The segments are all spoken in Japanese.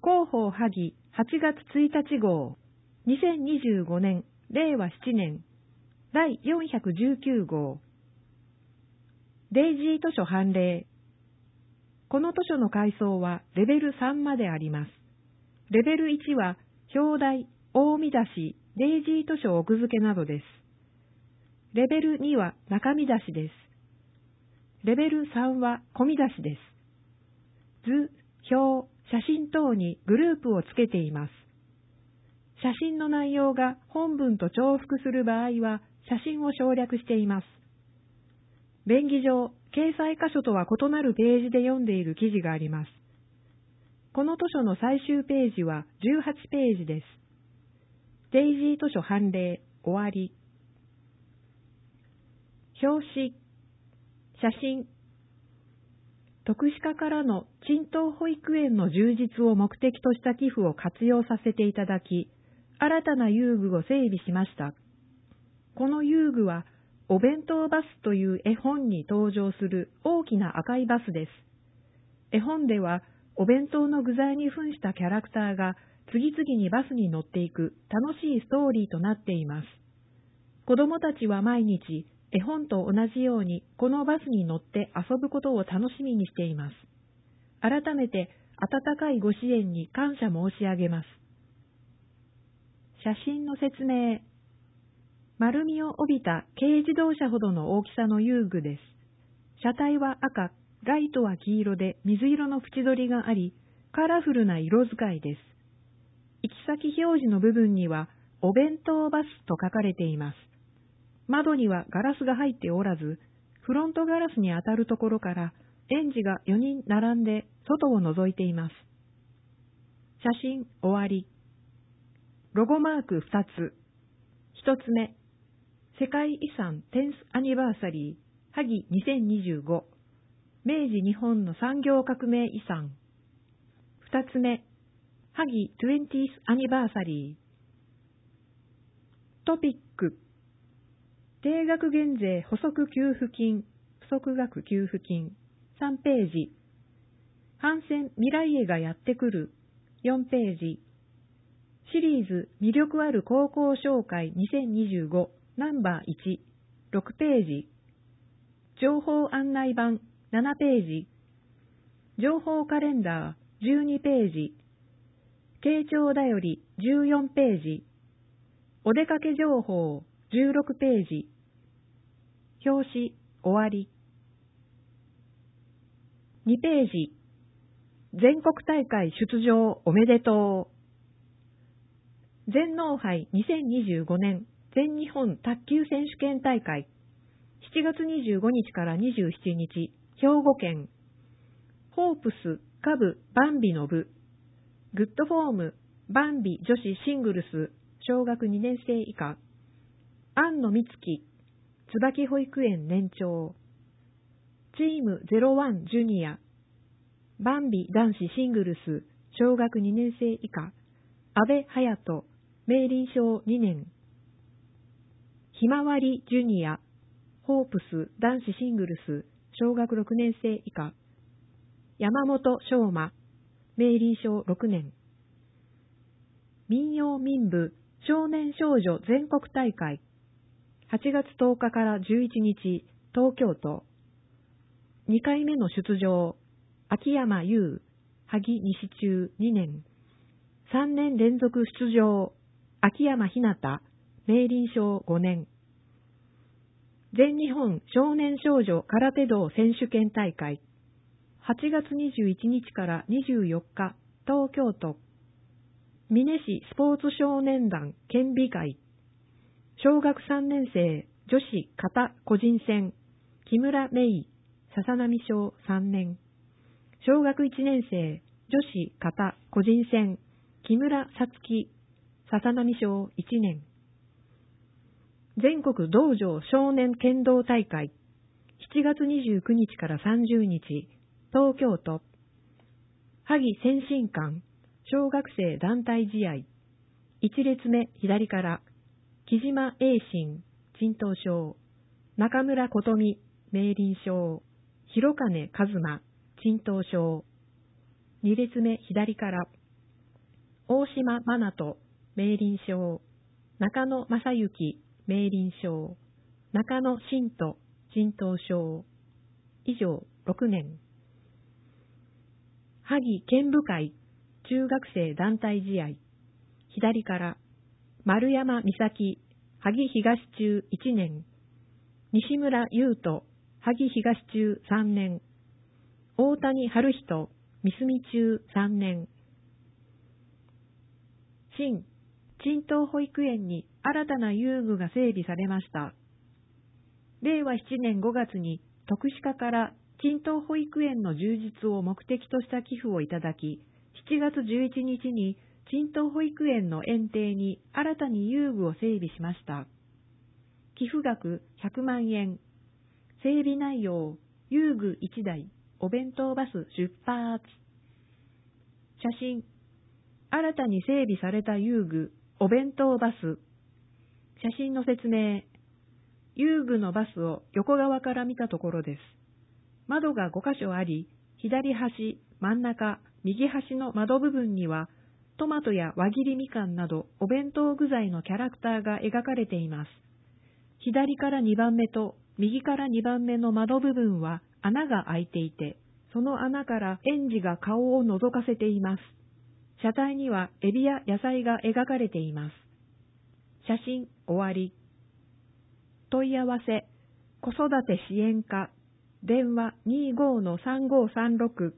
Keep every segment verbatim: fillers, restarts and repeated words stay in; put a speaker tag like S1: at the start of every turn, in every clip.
S1: 広報萩はちがつついたち号にせんにじゅうごねんれいわしちねんだいよんひゃくじゅうきゅう号デイジー図書判例。この図書の階層はレベルさんまであります。レベルいちは表題、大見出し、デイジー図書奥付けなどです。レベルには中見出しです。レベルさんは小見出しです。図、表、写真等にグループをつけています。写真の内容が本文と重複する場合は写真を省略しています。便宜上、掲載箇所とは異なるページで読んでいる記事があります。この図書の最終ページはじゅうはちページです。デイジー図書判例、終わり。表紙、写真。徳歯科からの鎮東保育園の充実を目的とした寄付を活用させていただき、新たな遊具を整備しました。この遊具は、お弁当バスという絵本に登場する大きな赤いバスです。絵本では、お弁当の具材に扮したキャラクターが次々にバスに乗っていく楽しいストーリーとなっています。子どもたちは毎日、絵本と同じようにこのバスに乗って遊ぶことを楽しみにしています。改めて温かいご支援に感謝申し上げます。写真の説明。丸みを帯びた軽自動車ほどの大きさの遊具です。車体は赤、ライトは黄色で水色の縁取りがあり、カラフルな色使いです。行き先表示の部分には、お弁当バスと書かれています。窓にはガラスが入っておらず、フロントガラスに当たるところから、園児がよにん並んで外を覗いています。写真終わり。ロゴマークふたつ。ひとつめ。世界遺産テンスアニバーサリー、萩にせんにじゅうご、明治日本の産業革命遺産。ふたつめ、萩にじゅうアニバーサリー。トピック、定額減税補足給付金、不足額給付金、さんページ。帆船未来へがやってくる、よんページ。シリーズ魅力ある高校紹介にせんにじゅうごナンバーいち、ろくページ。情報案内板ななページ。情報カレンダーじゅうにページ。傾聴だよりじゅうよんページ。お出かけ情報じゅうろくページ。表紙終わり。にページ。全国大会出場おめでとう。全農杯にせんにじゅうごねん全日本卓球選手権大会しちがつにじゅうごにちからにじゅうしちにち兵庫県。ホープス下部バンビの部。グッドフォームバンビ女子シングルス小学にねん生以下。安野美月椿保育園年長。チームゼロワンジュニアバンビ男子シングルス小学にねん生以下。阿部隼人明林小にねん。ひまわりジュニアホープス男子シングルス小学ろくねん生以下。山本翔馬明林小ろくねん。民謡民部少年少女全国大会はちがつとおかからじゅういちにち東京都。にかいめの出場秋山優萩西中にねん。さんねん連続出場秋山ひなた明林小ごねん。全日本少年少女空手道選手権大会はちがつにじゅういちにちからにじゅうよっか東京都。美祢市スポーツ少年団県美会。小学さんねん生女子形個人戦木村芽衣笹波小さんねん。小学いちねん生女子形個人戦木村さつき笹波小いちねん。全国道場少年剣道大会しちがつにじゅうくにちからさんじゅうにち東京都。萩先進館小学生団体試合いち列目左から木島栄信鎮東小中村琴美明林小広金一馬鎮東小に列目左から大島真人、明倫章、中野正幸、明倫章、中野真人、真東章。以上ろくねん。萩県部会、中学生団体試合。左から、丸山美咲、萩東中いちねん。西村優斗、萩東中さんねん。大谷春人、三隅中さんねん。新、陳東保育園に新たな遊具が整備されました。れいわななねんごがつに徳歯科から陳東保育園の充実を目的とした寄付をいただき、しちがつじゅういちにちに陳東保育園の園庭に新たに遊具を整備しました。寄付額ひゃくまんえん。整備内容、遊具いちだい、お弁当バス出発。写真、新たに整備された遊具、お弁当バス。写真の説明、遊具のバスを横側から見たところです。窓がごかしょあり、左端、真ん中、右端の窓部分には、トマトや輪切りみかんなどお弁当具材のキャラクターが描かれています。左からにばんめと右からにばんめの窓部分は穴が開いていて、その穴から園児が顔を覗かせています。車体にはエビや野菜が描かれています。写真終わり。問い合わせ、子育て支援課、電話 にじゅうごのさんごさんろく。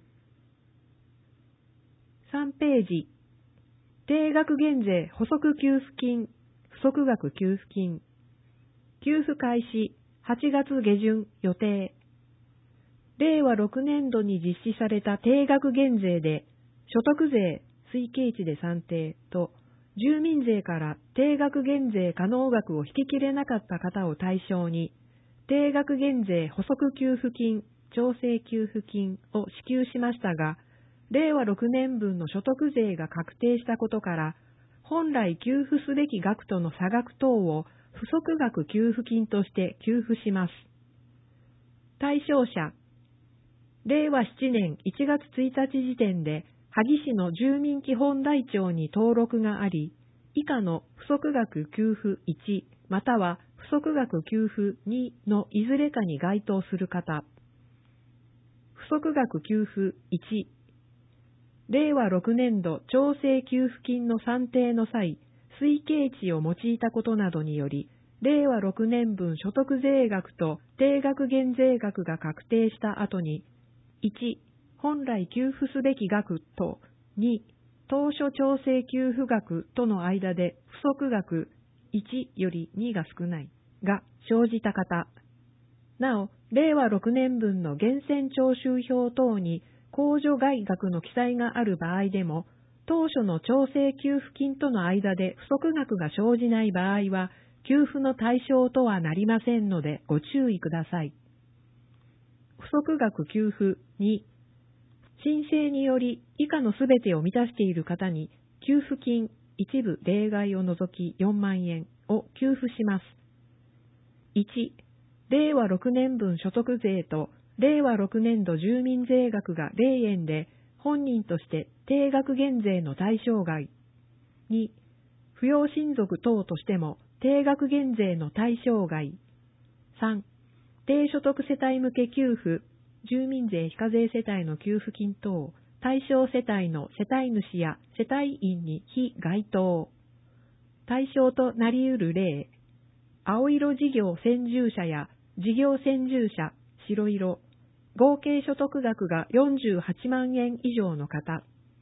S1: さんページ、定額減税補足給付金、不足額給付金。給付開始、はちがつげじゅん予定。れいわろくねんどに実施された定額減税で、所得税、推計値で算定と、住民税から定額減税可能額を引ききれなかった方を対象に、定額減税補足給付金、調整給付金を支給しましたが、れいわろくねんぶんの所得税が確定したことから、本来給付すべき額との差額等を不足額給付金として給付します。対象者、れいわななねんいちがつついたち時点で、萩市の住民基本台帳に登録があり、以下の不足額給付いちまたは不足額給付にのいずれかに該当する方。不足額給付いち、れいわろくねんど調整給付金の算定の際、推計値を用いたことなどにより、れいわろくねんぶん所得税額と定額減税額が確定した後に、いち、本来給付すべき額とに、当初調整給付額との間で不足額いちよりにが少ないが生じた方。なお、れいわろくねんぶんの源泉徴収票等に控除外額の記載がある場合でも、当初の調整給付金との間で不足額が生じない場合は、給付の対象とはなりませんのでご注意ください。不足額給付に、申請により以下のすべてを満たしている方に、給付金一部例外を除きよんまんえんを給付します。いち、れいわろくねんぶん所得税とれいわろくねんど住民税額がれいえんで本人として定額減税の対象外。に、扶養親族等としても定額減税の対象外。さん、低所得世帯向け給付、住民税非課税世帯の給付金等、対象世帯の世帯主や世帯員に非該当。対象となり得る例、青色事業先住者や事業先住者、白色、合計所得額がよんじゅうはちまんえん以上の方。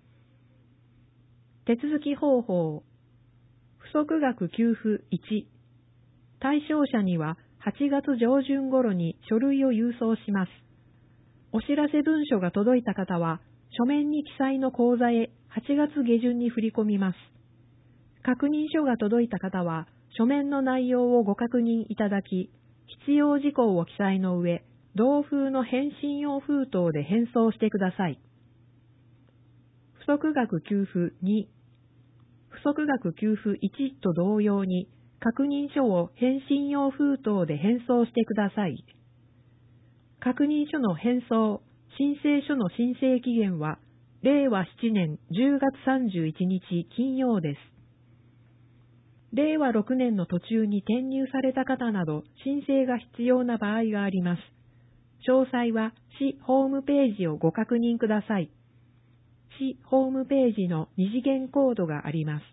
S1: 手続き方法、不足額給付いち、対象者にははちがつじょうじゅん頃に書類を郵送します。お知らせ文書が届いた方は、書面に記載の口座へはちがつげじゅんに振り込みます。確認書が届いた方は、書面の内容をご確認いただき、必要事項を記載の上、同封の返信用封筒で返送してください。不足額給付に、不足額給付いちと同様に、確認書を返信用封筒で返送してください。確認書の返送、申請書の申請期限は、 れいわななねんじゅうがつさんじゅういちにち金曜です。れいわろくねんの途中に転入された方など申請が必要な場合があります。詳細は市ホームページをご確認ください。市ホームページの二次元コードがあります。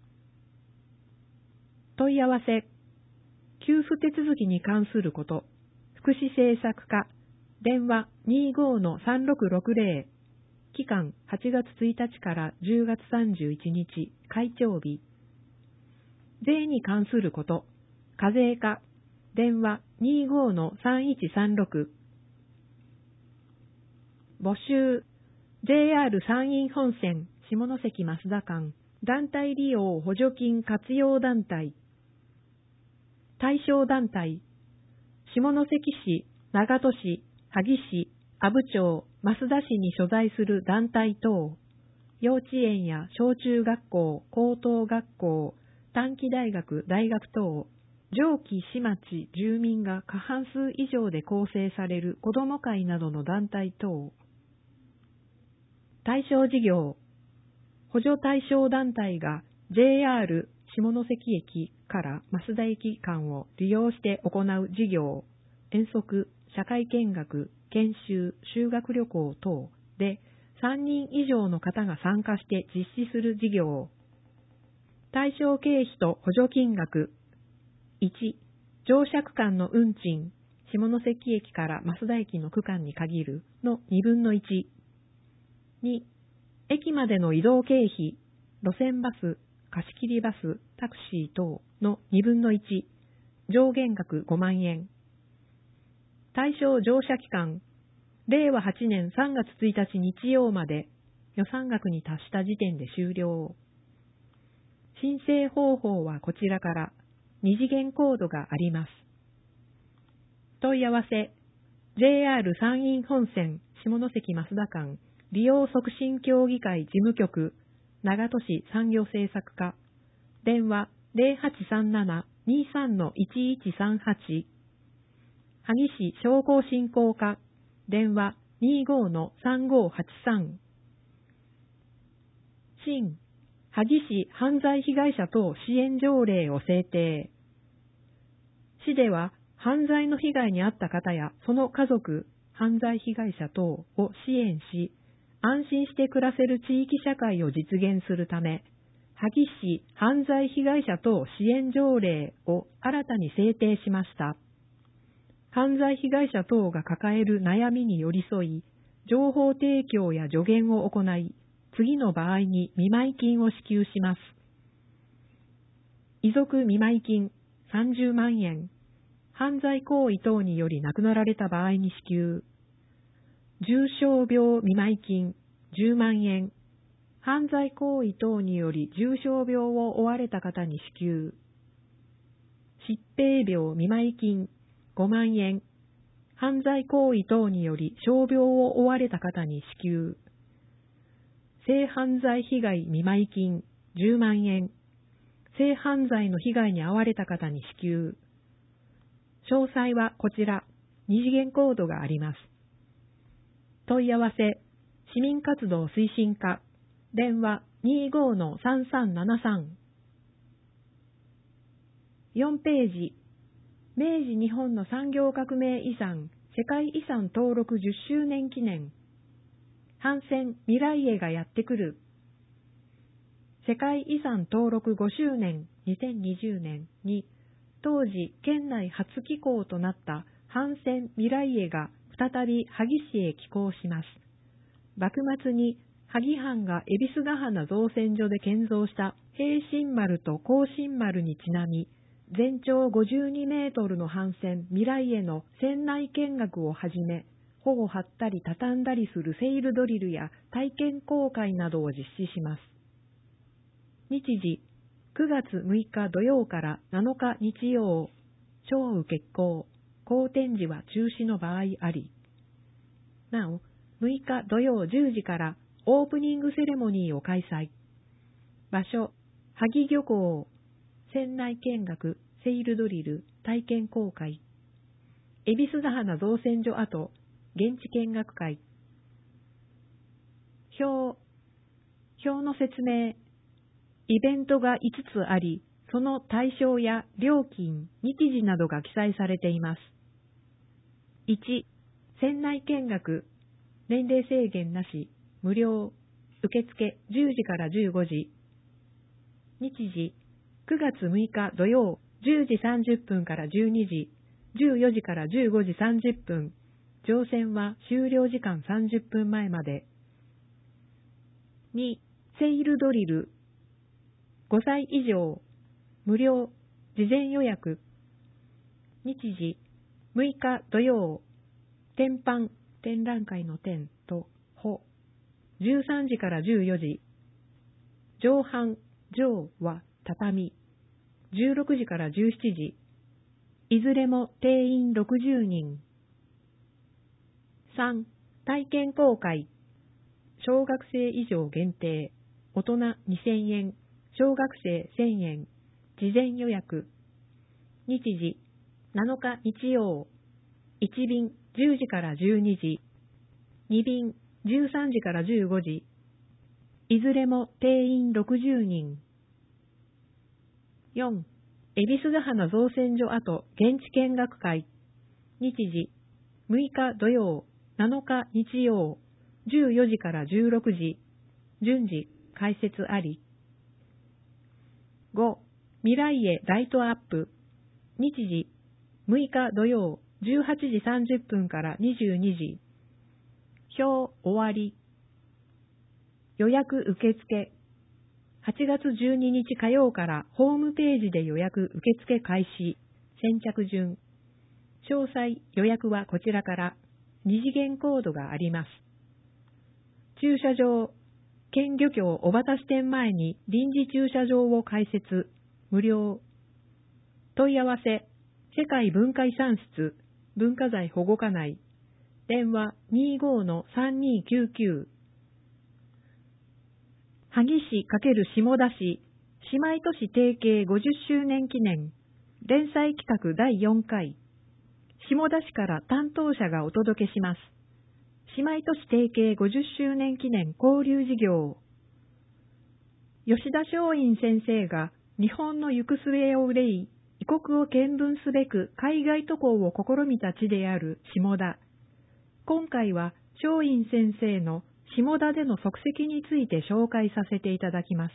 S1: 問い合わせ、給付手続きに関すること、福祉政策課、電話 にじゅうごのさんろくろくぜろ、期間はちがつついたちからじゅうがつさんじゅういちにち、開帳日。税に関すること、課税課、電話 にじゅうごのさんいちさんろく。募集、ジェイアール 山陰本線下関増田間、団体利用補助金活用団体。対象団体、下関市、長門市、萩市、阿武町、増田市に所在する団体等、幼稚園や小中学校、高等学校、短期大学、大学等、上記市町住民が過半数以上で構成される子ども会などの団体等。対象事業、補助対象団体が ジェイアール 下関駅から増田駅間を利用して行う事業、遠足、社会見学、研修、修学旅行等でさんにん以上の方が参加して実施する事業。対象経費と補助金額。いち、乗車区間の運賃、下関駅から増田駅の区間に限るのにぶんのいち。に、駅までの移動経費、路線バス、貸し切りバス、タクシー等のにぶんのいち、上限額ごまんえん。対象乗車期間、れいわはちねんさんがつついたち日曜まで予算額に達した時点で終了。申請方法はこちらから二次元コードがあります。問い合わせ、ジェイアール 山陰本線下関増田間利用促進協議会事務局長門市産業政策課、電話 ゼロはちさんなな にさんのいちいちさんはち、萩市商工振興課、電話 にじゅうごのさんごはちさん。新萩市犯罪被害者等支援条例を制定。市では犯罪の被害に遭った方やその家族、犯罪被害者等を支援し、安心して暮らせる地域社会を実現するため、萩市犯罪被害者等支援条例を新たに制定しました。犯罪被害者等が抱える悩みに寄り添い、情報提供や助言を行い、次の場合に見舞い金を支給します。遺族見舞い金さんじゅうまんえん、犯罪行為等により亡くなられた場合に支給。重傷病見舞い金じゅうまんえん、犯罪行為等により重傷病を負われた方に支給。疾病病見舞い金ごまんえん、犯罪行為等により傷病を負われた方に支給。性犯罪被害見舞い金じゅうまんえん、性犯罪の被害に遭われた方に支給。詳細はこちら、二次元コードがあります。問い合わせ、市民活動推進課、電話 にじゅうごのさんさんななさん。よんページ、明治日本の産業革命遺産、世界遺産登録じゅっしゅうねん記念。帆船未来へがやってくる。世界遺産登録ごしゅうねんにせんにじゅうねんに、当時県内初寄港となった帆船未来へが再び萩市へ寄港します。幕末に萩藩が恵比寿ヶ鼻造船所で建造した平身丸と光神丸にちなみ、全長ごじゅうにメートルの帆船未来への船内見学をはじめ、帆を張ったり畳んだりするセールドリルや体験航海などを実施します。日時、くがつむいか土曜からなのか日曜、小雨欠航、好天時は中止の場合あり。なお、むいか土曜じゅうじからオープニングセレモニーを開催。場所、萩漁港、船内見学、セールドリル、体験航海。恵比寿ヶ鼻造船所跡、現地見学会。表、 表の説明。イベントがいつつあり、その対象や料金、日時などが記載されています。いち、船内見学、年齢制限なし、無料、受付じゅうじからじゅうごじ。日時、くがつむいか土曜、じゅうじさんじゅっぷんからじゅうにじ、じゅうよじからじゅうごじさんじゅっぷん、乗船は終了時間さんじゅっぷんまえまで。に、セイルドリル、ごさい以上、無料、事前予約。日時、むいか土曜、展板、展覧会の展と歩、じゅうさんじからじゅうよじ。上半、上は畳、じゅうろくじからじゅうしちじ。いずれも定員ろくじゅうにん。さん、体験公開。小学生以上限定。大人にせんえん、小学生せんえん。事前予約。日時、なのか日曜。いちびんじゅうじからじゅうにじ。にびんじゅうさんじからじゅうごじ。いずれも定員ろくじゅうにん。よん、恵比寿ヶ浜造船所跡現地見学会。日時、むいか土曜、なのか日曜、じゅうよじからじゅうろくじ。順次、開設あり。ご、未来へライトアップ。日時、むいか土曜、じゅうはちじさんじゅっぷんからにじゅうにじ。表終わり。予約受付。はちがつじゅうににち火曜からホームページで予約受付開始。先着順。詳細予約はこちらから。二次元コードがあります。駐車場。県漁協小畑支店前に臨時駐車場を開設。無料。問い合わせ。世界文化遺産室。文化財保護課内。電話 にじゅうごのさんにーきゅうきゅう。萩市×下田市、姉妹都市提携ごじゅっしゅうねん記念、連載企画だいよんかい、下田市から担当者がお届けします。姉妹都市提携ごじゅっしゅうねん記念交流事業。吉田松陰先生が日本の行く末を憂い、異国を見聞すべく海外渡航を試みた地である下田。今回は松陰先生の下田での足跡について紹介させていただきます。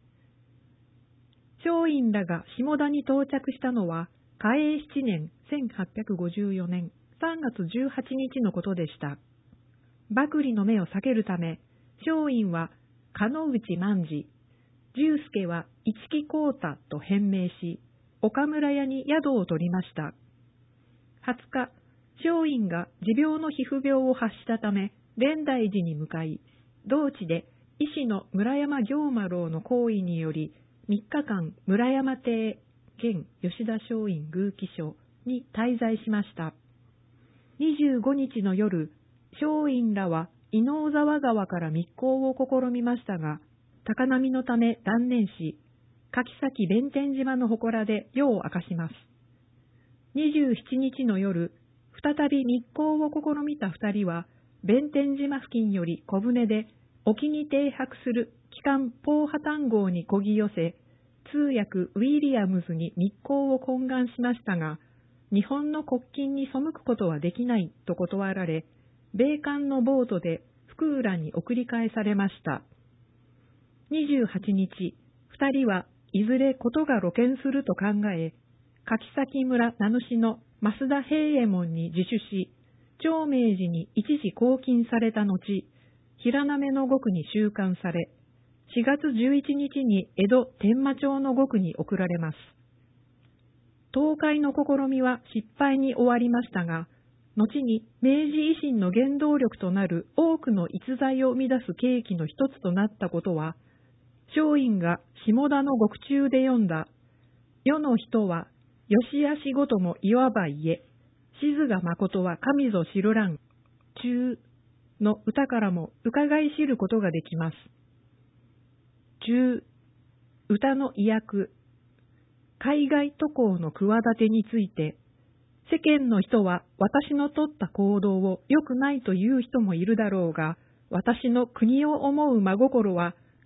S1: 松陰らが下田に到着したのは、嘉永しちねんせんはっぴゃくごじゅうよねんさんがつじゅうはちにちのことでした。幕吏の目を避けるため、松陰は鹿内万次、重助は市木幸太と変名し、岡村屋に宿を取りました。はつか、松陰が持病の皮膚病を発したため、蓮台寺に向かい、同地で医師の村山行馬郎の行為により、みっかかん村山邸、現吉田松陰宮記所に滞在しました。にじゅうごにちの夜、松陰らは伊能沢川から密航を試みましたが、高波のため断念し、柿崎弁天島の祠で夜を明かします。にじゅうしちにちの夜、再び密航を試みた二人は、弁天島付近より小舟で沖に停泊する旗艦ポーハタン号に漕ぎ寄せ、通訳ウィリアムズに密航を懇願しましたが、日本の国禁に背くことはできないと断られ、米艦のボートで福浦に送り返されました。にじゅうはちにち、二人はいずれことが露見すると考え、柿崎村名主の増田平右衛門に自首し、長明寺に一時拘禁された後、平滑の獄に収監され、しがつじゅういちにちに江戸天満町の獄に送られます。倒壊の試みは失敗に終わりましたが、後に明治維新の原動力となる多くの逸材を生み出す契機の一つとなったことは、松陰が下田の獄中で読んだ、世の人はよしあしごともいわば言え、静が誠は神ぞ知るらん、中の歌からも伺い知ることができます。中、歌の意訳、海外渡航の企てについて、世間の人は私の取った行動を良くないという人もいるだろうが、私の国を思う真心は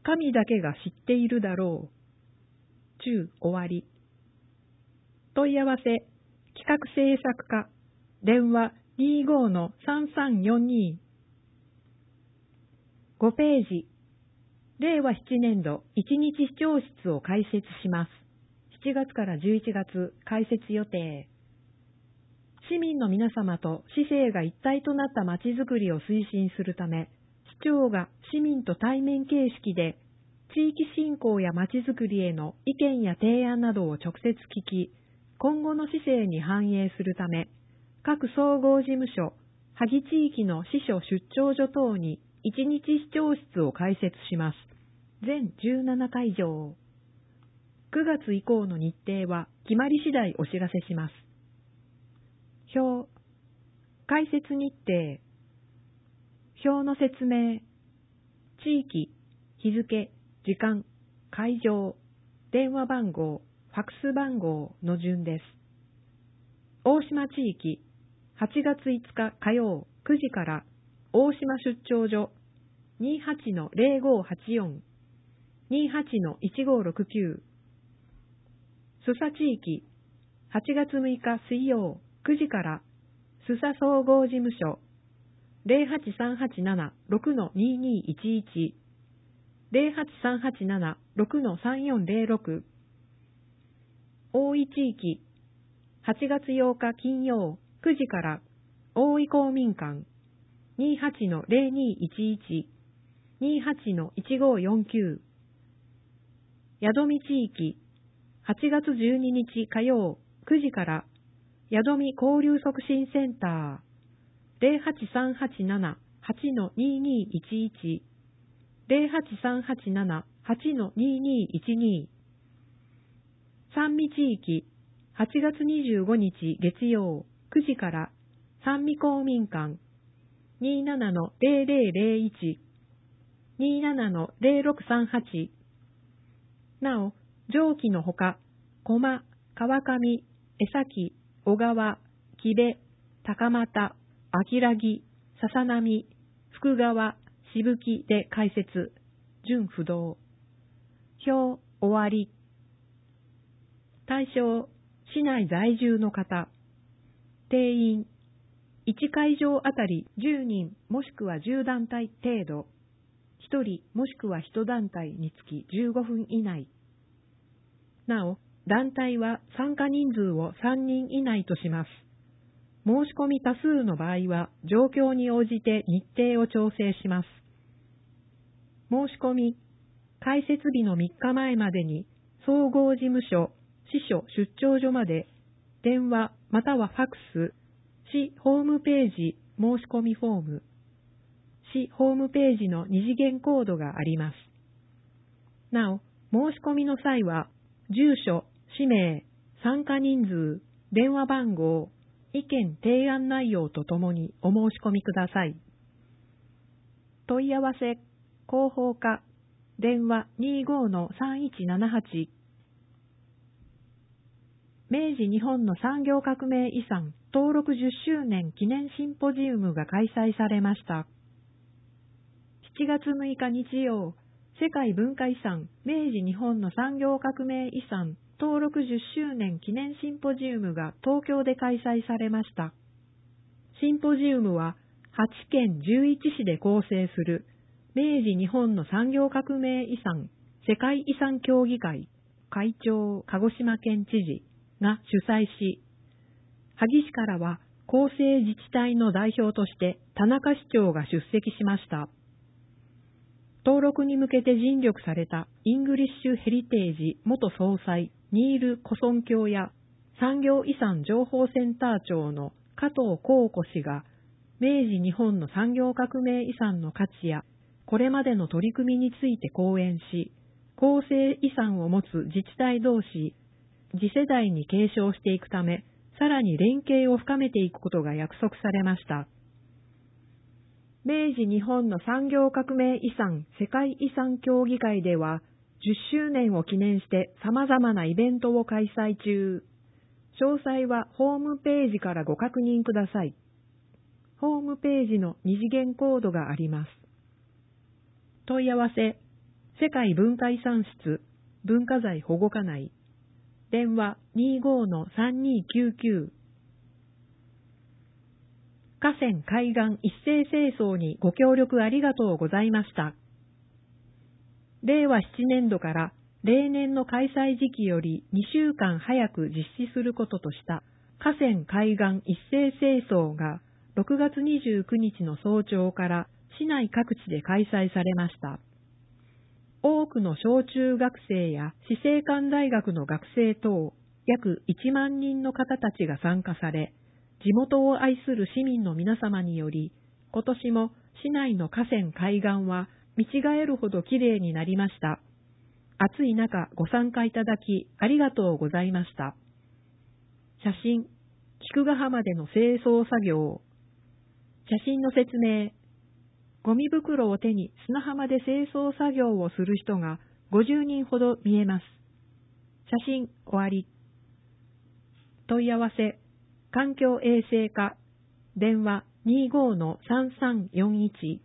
S1: 神だけが知っているだろう。中終わり。問い合わせ、企画制作課、電話 にじゅうごのさんさんよんに。ごページ。れいわななねん度いちにち視聴室を開設します。しちがつからじゅういちがつ開設予定。市民の皆様と市政が一体となったまちづくりを推進するため、市長が市民と対面形式で地域振興やまちづくりへの意見や提案などを直接聞き、今後の市政に反映するため、各総合事務所、萩地域の支所出張所等にいちにち視聴室を開設します。全じゅうななかいじょう。くがつ以降の日程は決まり次第お知らせします。表、開設日程、表の説明、地域、日付、時間、会場、電話番号、ファクス番号の順です。大島地域、はちがついつか火曜くじから大島出張所 にじゅうはちのぜろごはちよん、にじゅうはちのいちごろくきゅう。須佐地域、はちがつむいか水曜くじから須佐総合事務所 ぜろはちさんはちななろくのににいちいち、ぜろはちさんはちななろくのさんよんぜろろく。大井地域、はちがつようか金曜くじから大井公民館 にじゅうはちのぜろにいちいち、にじゅうはちのいちごよんきゅう。宿見地域、はちがつじゅうににち火曜くじから宿見交流促進センター ぜろはちさんはちななはちのににいちいち、ぜろはちさんはちななはちのににいちに。三味地域、はちがつにじゅうごにち月曜くじから三味公民館 にじゅうななのぜろぜろぜろいち、にじゅうななのぜろろくさんはち。なお、上記のほか、駒、川上、江崎、小川、木部、高俣、秋良木、笹波、福川、渋木で開設、順不動。表、終わり。対象、市内在住の方。定員、いちかいじょうあたりじゅうにんもしくはじゅうだんたい程度。ひとりもしくはいちだんたいにつきじゅうごふん以内。なお、団体は参加人数をさんにん以内とします。申し込み多数の場合は状況に応じて日程を調整します。申し込み、開設日のみっかまえまでに総合事務所、支所出張所まで電話またはファクス、市ホームページ申し込みフォーム、市ホームページの二次元コードがあります。なお、申し込みの際は、住所、氏名、参加人数、電話番号、意見提案内容とともにお申し込みください。問い合わせ、広報課、電話 にじゅうごのさんいちななはち。明治日本の産業革命遺産登録じゅっしゅうねん記念シンポジウムが開催されました。しちがつむいか日曜、世界文化遺産明治日本の産業革命遺産登録じゅっしゅうねん記念シンポジウムが東京で開催されました。シンポジウムははちけんじゅういちしで構成する明治日本の産業革命遺産世界遺産協議会会長鹿児島県知事が主催し、萩市からは構成自治体の代表として田中市長が出席しました。登録に向けて尽力されたイングリッシュヘリテージ元総裁ニール・コソン教や産業遺産情報センター長の加藤幸子氏が明治日本の産業革命遺産の価値やこれまでの取り組みについて講演し、構成遺産を持つ自治体同士、次世代に継承していくため、さらに連携を深めていくことが約束されました。明治日本の産業革命遺産世界遺産協議会では、じゅっしゅうねんを記念して様々なイベントを開催中。詳細はホームページからご確認ください。ホームページの二次元コードがあります。問い合わせ、 世界文化遺産室文化財保護課内電話 にじゅうごのさんにーきゅうきゅう。河川海岸一斉清掃にご協力ありがとうございました。れいわななねんどから例年の開催時期よりにしゅうかん早く実施することとした河川海岸一斉清掃がろくがつにじゅうくにちの早朝から市内各地で開催されました。多くの小中学生や死生館大学の学生等約いちまんにんの方たちが参加され、地元を愛する市民の皆様により、今年も市内の河川海岸は見違えるほどきれいになりました。暑い中ご参加いただきありがとうございました。写真、菊ヶ浜での清掃作業。写真の説明。ゴミ袋を手に砂浜で清掃作業をする人がごじゅうにんほど見えます。写真終わり。問い合わせ、環境衛生課、電話 にじゅうごのさんさんよんいち。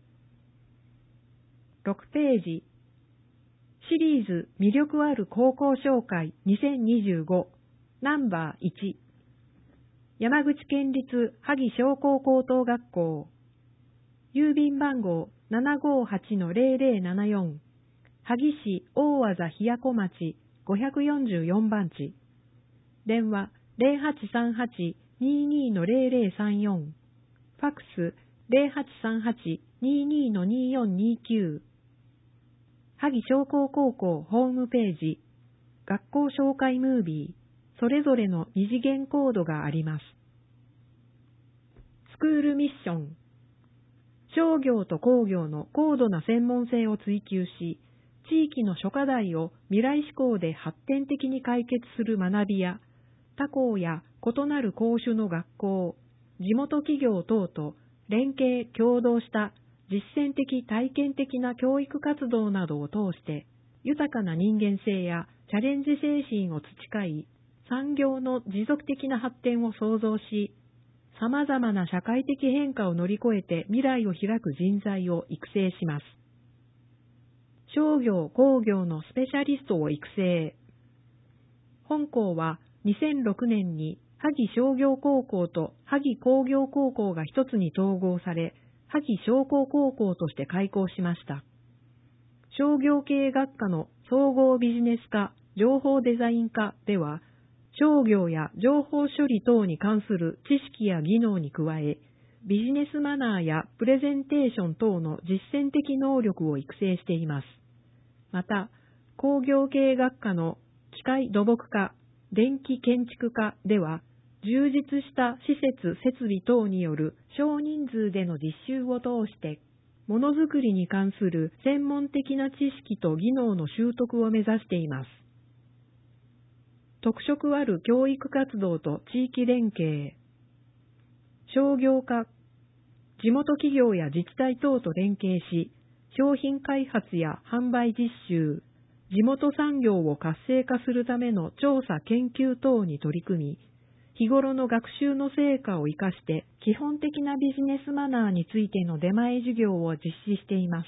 S1: ろくページ。シリーズ魅力ある高校紹介にせんにじゅうごナンバーいち山口県立萩商工高等学校郵便番号 ななごはちのぜろぜろななよん 萩市大和田ひやこ町ごひゃくよんじゅうよんばんち電話 ゼロはちさんはちにーにーのぜろぜろさんよん ファックス ゼロはちさんはちにーにーのにーよんにーきゅう萩商工高校ホームページ、学校紹介ムービー、それぞれの二次元コードがあります。スクールミッション、商業と工業の高度な専門性を追求し、地域の諸課題を未来志向で発展的に解決する学びや、他校や異なる校種の学校、地元企業等と連携協働した実践的体験的な教育活動などを通して、豊かな人間性やチャレンジ精神を培い、産業の持続的な発展を創造し、様々な社会的変化を乗り越えて未来を開く人材を育成します。商業・工業のスペシャリストを育成。本校はにせんろくねんに萩商業高校と萩工業高校が一つに統合され、萩商工高校として開校しました。商業経営学科の総合ビジネス科、情報デザイン科では、商業や情報処理等に関する知識や技能に加え、ビジネスマナーやプレゼンテーション等の実践的能力を育成しています。また、工業経営学科の機械土木科、電気建築科では、充実した施設設備等による少人数での実習を通して、ものづくりに関する専門的な知識と技能の習得を目指しています。特色ある教育活動と地域連携。商業科、地元企業や自治体等と連携し、商品開発や販売実習、地元産業を活性化するための調査研究等に取り組み、日頃の学習の成果を生かして基本的なビジネスマナーについての出前授業を実施しています。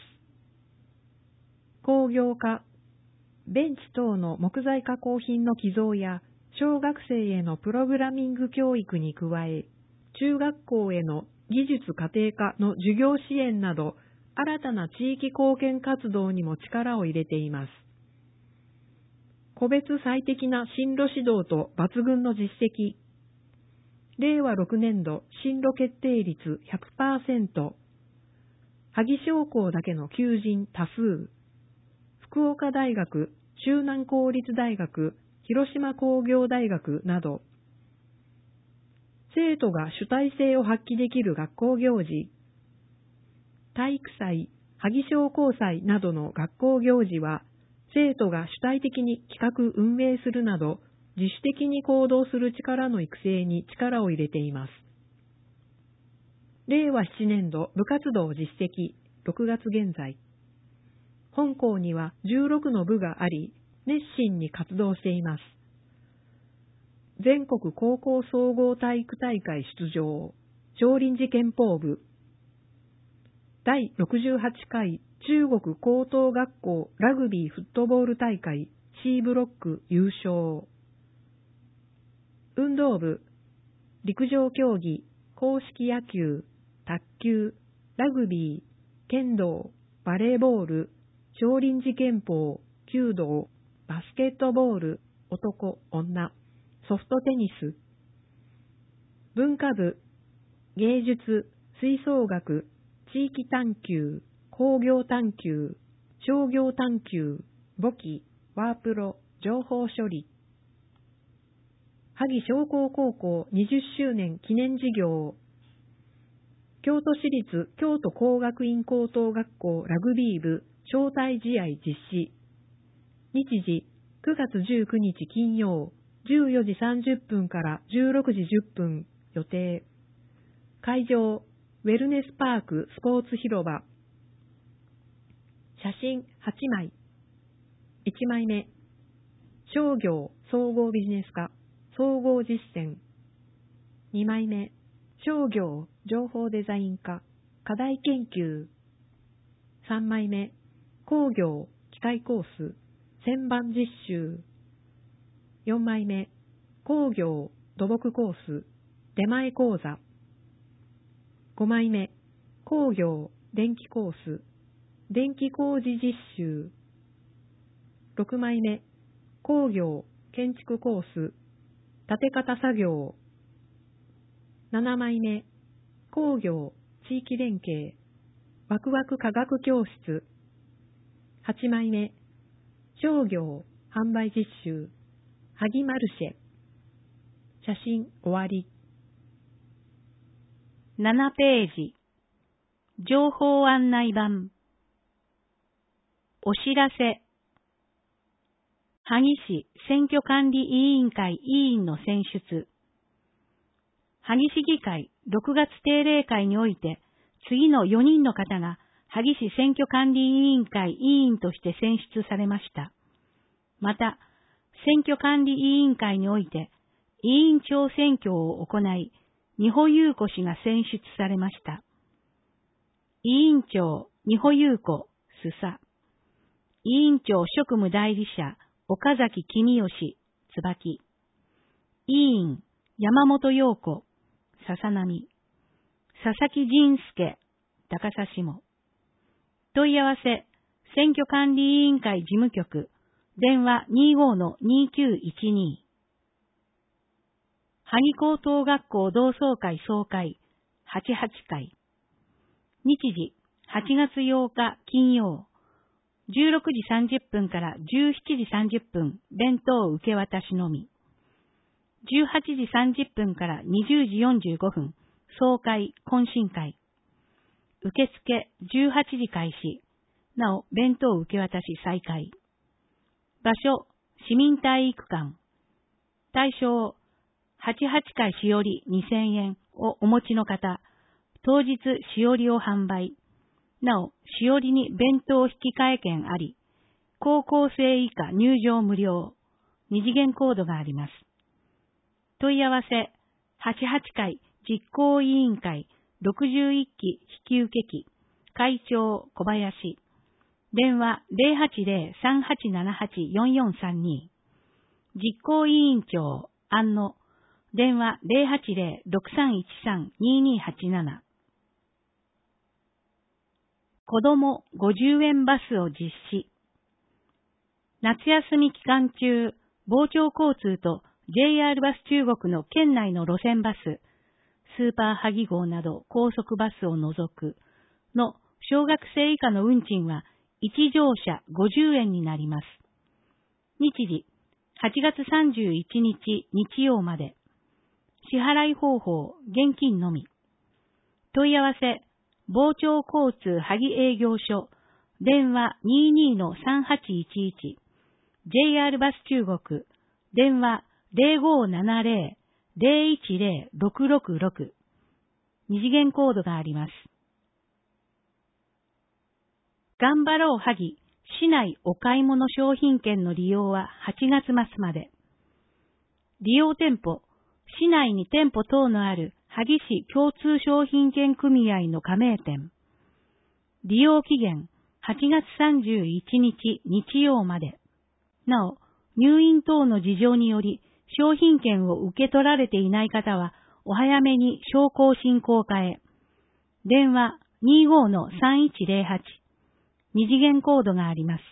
S1: 工業科、ベンチ等の木材加工品の寄贈や小学生へのプログラミング教育に加え、中学校への技術家庭科の授業支援など新たな地域貢献活動にも力を入れています。個別最適な進路指導と抜群の実績。れいわろくねんど進路決定率 ひゃくパーセント。萩商工だけの求人多数。福岡大学、周南公立大学、広島工業大学など。生徒が主体性を発揮できる学校行事。体育祭、萩商工祭などの学校行事は、生徒が主体的に企画運営するなど、自主的に行動する力の育成に力を入れています。れいわななねんど部活動実績ろくがつ現在。本校にはじゅうろくの部があり、熱心に活動しています。全国高校総合体育大会出場、少林寺拳法部。だいろくじゅうはちかい中国高等学校ラグビーフットボール大会 C ブロック優勝。運動部、陸上競技、硬式野球、卓球、ラグビー、剣道、バレーボール、少林寺拳法、弓道、バスケットボール、男、女、ソフトテニス。文化部、芸術、吹奏楽、地域探究、工業探究、商業探究、簿記、ワープロ、情報処理。萩商工高校にじゅっしゅうねん記念事業。京都市立京都工学院高等学校ラグビー部招待試合実施。日時くがつじゅうくにち金曜じゅうよじさんじゅっぷんからじゅうろくじじゅっぷん予定。会場ウェルネスパークスポーツ広場。写真はちまい。いちまいめ、商業総合ビジネス科総合実践。にまいめ、商業情報デザイン科課題研究。さんまいめ、工業機械コース旋盤実習。よんまいめ、工業土木コース出前講座。ごまいめ、工業電気コース電気工事実習。ろくまいめ、工業建築コース建て方作業。ななまいめ、工業地域連携ワクワク科学教室。はちまいめ、商業販売実習萩マルシェ。写真終わり。
S2: ななページ、情報案内板。お知らせ。萩市選挙管理委員会委員の選出。萩市議会ろくがつ定例会において、次のよにんの方が萩市選挙管理委員会委員として選出されました。また、選挙管理委員会において、委員長選挙を行い、二保優子氏が選出されました。委員長、二保優子、須佐。委員長職務代理者、岡崎公義、椿。委員、山本陽子、笹波。佐々木仁介、高佐下。問い合わせ、選挙管理委員会事務局、電話 にじゅうごのにきゅういちに。萩高等学校同窓会総会、はちじゅうはちかい。日時、はちがつようか金曜、じゅうろくじさんじゅっぷんからじゅうしちじさんじゅっぷん、弁当受け渡しのみ。じゅうはちじさんじゅっぷんからにじゅうじよんじゅうごふん、総会、懇親会。受付じゅうはちじ開始。なお、弁当受け渡し再開。場所、市民体育館。対象、はちじゅうはちかいしおりにせんえんをお持ちの方、当日しおりを販売。なお、しおりに弁当引換券あり、高校生以下入場無料、二次元コードがあります。問い合わせ、はちじゅうはちかい実行委員会ろくじゅういっき引受機、会長小林。電話 ゼロはちゼロ さんはちななはち よんよんさんに。実行委員長安野。電話 ゼロはちゼロ ろくさんいちさん ににはちなな。子どもごじゅうえんバスを実施。夏休み期間中、傍聴交通と ジェイアール バス中国の県内の路線バス、スーパー萩号など高速バスを除くの小学生以下の運賃はいち乗車ごじゅうえんになります。日時、はちがつさんじゅういちにち日曜まで。支払い方法、現金のみ。問い合わせ、傍聴交通萩営業所、電話 にじゅうにのさんはちいちいち、ジェイアール バス中国、電話 ゼロごななゼロ ゼロいちゼロ ろくろくろく、二次元コードがあります。頑張ろう萩、市内お買い物商品券の利用ははちがつ末まで。利用店舗、市内に店舗等のある萩市共通商品券組合の加盟店。利用期限、 はちがつさんじゅういちにち日曜まで。なお、入院等の事情により商品券を受け取られていない方は、お早めに商工振興課へ。電話 にじゅうごのさんいちゼロはち。二次元コードがあります。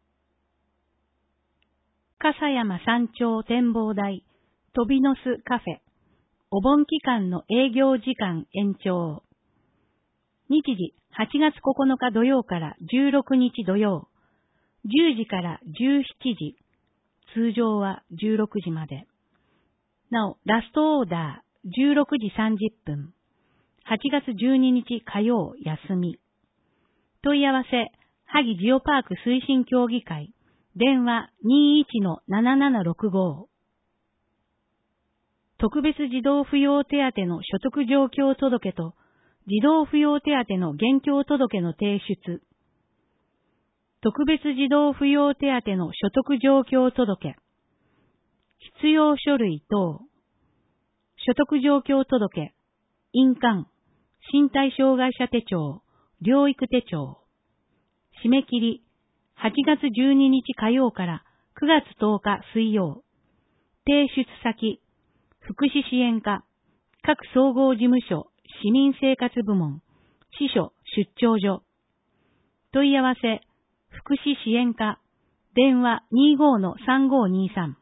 S2: 笠山山頂展望台、飛びの巣カフェ。お盆期間の営業時間延長。日時はちがつここのか土曜からじゅうろくにち土曜。じゅうじからじゅうしちじ。通常はじゅうろくじまで。なお、ラストオーダーじゅうろくじさんじゅっぷん。はちがつじゅうににち火曜休み。問い合わせ、萩ジオパーク推進協議会。電話 にじゅういちのななななろくご。特別児童扶養手当の所得状況届と児童扶養手当の現況届の提出。特別児童扶養手当の所得状況届。必要書類等。所得状況届。印鑑。身体障害者手帳。療育手帳。締め切り。はちがつじゅうににち火曜からくがつとおか水曜。提出先。福祉支援課。各総合事務所。市民生活部門。支所出張所。問い合わせ。福祉支援課。電話 にじゅうごのさんごにさん。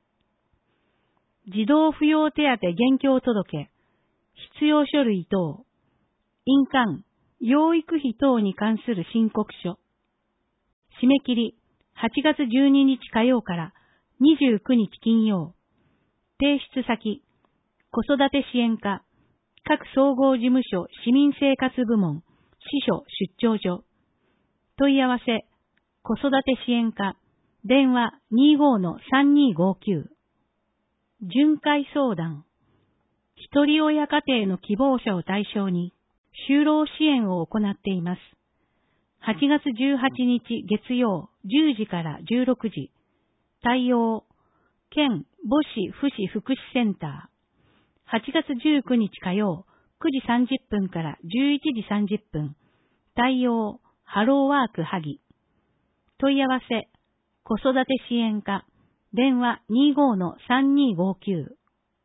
S2: 児童扶養手当現況届。必要書類等。印鑑。養育費等に関する申告書。締め切り。はちがつじゅうににち火曜からにじゅうくにち金曜。提出先。子育て支援課。各総合事務所市民生活部門。支所出張所。問い合わせ。子育て支援課。電話 にじゅうごのさんにごきゅう。巡回相談。一人親家庭の希望者を対象に就労支援を行っています。はちがつじゅうはちにち月曜じゅうじからじゅうろくじ。対応。県母子福祉福祉センター。はちがつじゅうくにち火曜くじさんじゅっぷんからじゅういちじさんじゅっぷん。対応。ハローワーク萩。問い合わせ。子育て支援課。電話 にじゅうごのさんにごきゅう。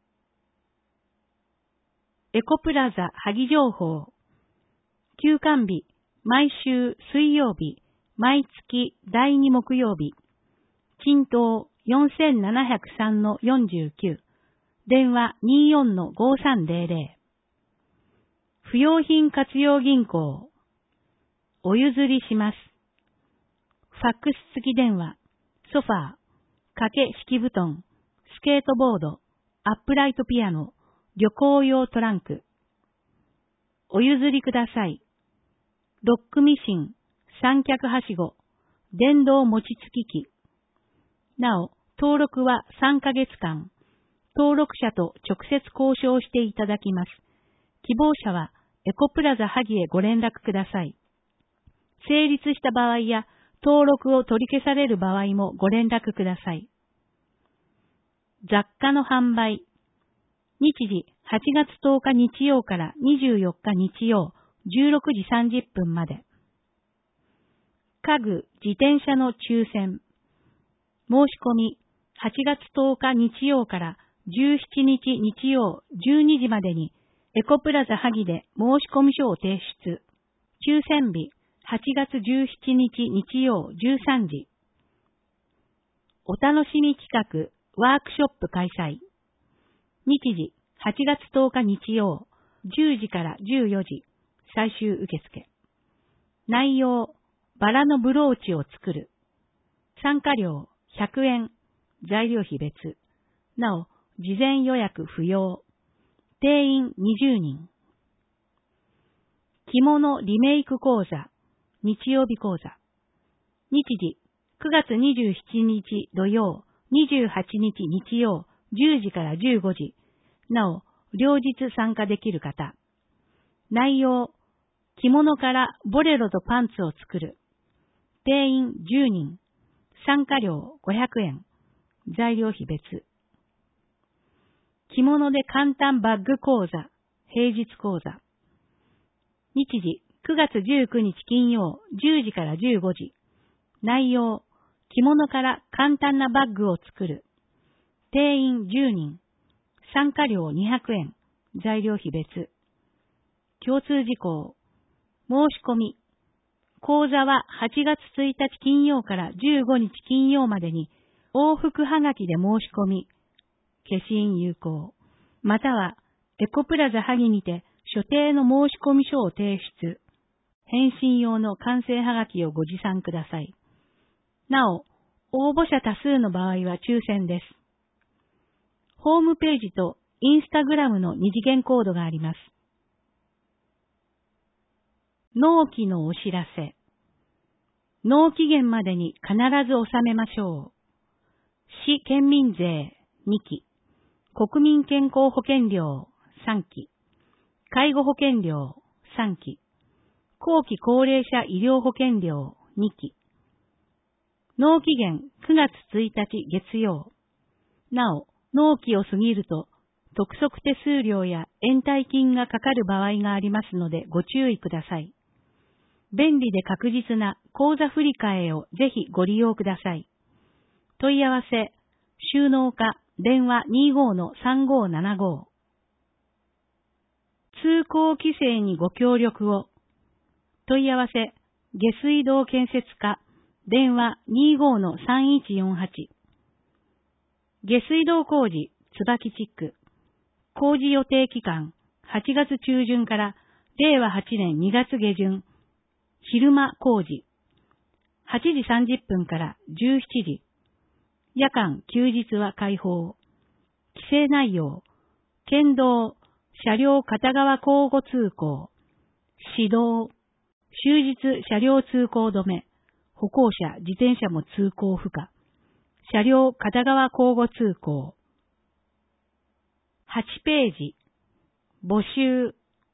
S2: エコプラザ萩情報。休館日。毎週水曜日。毎月だいに木曜日。賃東 よんせんななひゃくさんのよんじゅうきゅう。電話 にじゅうよんのごさんゼロゼロ。不用品活用銀行。お譲りします。ファックス付き電話。ソファー。掛け敷布団。スケートボード。アップライトピアノ。旅行用トランク。お譲りください。ロックミシン。三脚はしご。電動餅つき機。なお、登録はさんかげつかん。登録者と直接交渉していただきます。希望者はエコプラザ萩へご連絡ください。成立した場合や登録を取り消される場合もご連絡ください。雑貨の販売。日時はちがつとおか日曜からにじゅうよっか日曜じゅうろくじさんじゅっぷんまで。家具、自転車の抽選。申し込み、はちがつとおか日曜からじゅうしちにち日曜じゅうにじまでにエコプラザ萩で申し込み書を提出。抽選日、はちがつじゅうしちにち日曜じゅうさんじ。お楽しみ企画、ワークショップ開催。日時、はちがつとおか日曜、じゅうじからじゅうよじ、最終受付。内容、バラのブローチを作る。参加料ひゃくえん、材料費別。なお、事前予約不要。定員にじゅうにん。着物リメイク講座、日曜日講座。日時、くがつにじゅうしちにち土曜、にじゅうはちにち日曜、じゅうじからじゅうごじ。なお、両日参加できる方。内容、着物からボレロとパンツを作る。定員じゅうにん。参加料ごひゃくえん。材料費別。着物で簡単バッグ講座、平日講座。日時、 くがつじゅうくにち金曜じゅうじからじゅうごじ。内容、着物から簡単なバッグを作る。定員じゅうにん。参加料にひゃくえん。材料費別。共通事項。申し込み。講座ははちがつついたち金曜からじゅうごにち金曜までに往復はがきで申し込み。消印有効。またはエコプラザ萩にて所定の申込書を提出。返信用の完成はがきをご持参ください。なお、応募者多数の場合は抽選です。ホームページとインスタグラムの二次元コードがあります。納期のお知らせ。納期限までに必ず納めましょう。市県民税にき、国民健康保険料さんき、介護保険料さんき、後期高齢者医療保険料にき。納期限くがつついたち月曜。なお、納期を過ぎると、督促手数料や延滞金がかかる場合がありますのでご注意ください。便利で確実な口座振替をぜひご利用ください。問い合わせ、収納課、電話 にじゅうごのさんごーななご。通行規制にご協力を。問い合わせ、下水道建設課、電話 にじゅうごのさんいちよんはち。下水道工事、椿地区。工事予定期間、はちがつちゅうじゅんかられいわはちねんにがつげじゅん。昼間工事。はちじさんじゅっぷんからじゅうしちじ。夜間、休日は開放。規制内容。県道、車両片側交互通行。指導。終日車両通行止め。歩行者、自転車も通行不可。車両片側交互通行。はちページ。募集。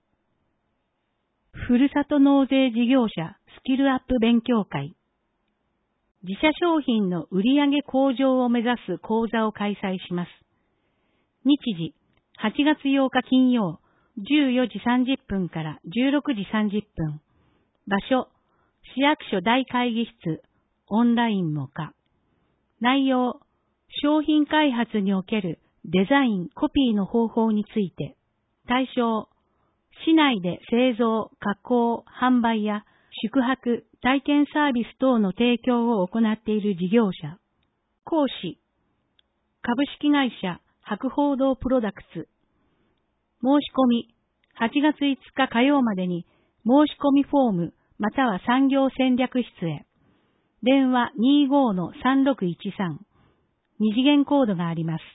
S2: ふるさと納税事業者スキルアップ勉強会。自社商品の売上向上を目指す講座を開催します。日時、はちがつようか金曜、じゅうよじさんじゅっぷんからじゅうろくじさんじゅっぷん。場所、市役所大会議室、オンラインも可。内容、商品開発におけるデザイン、コピーの方法について。対象、市内で製造、加工、販売や宿泊、体験サービス等の提供を行っている事業者。講師、株式会社博報堂プロダクツ。申し込み、はちがついつか火曜までに申し込みフォームまたは産業戦略室へ。電話 にじゅうごのさんろくいちさん。二次元コードがあります。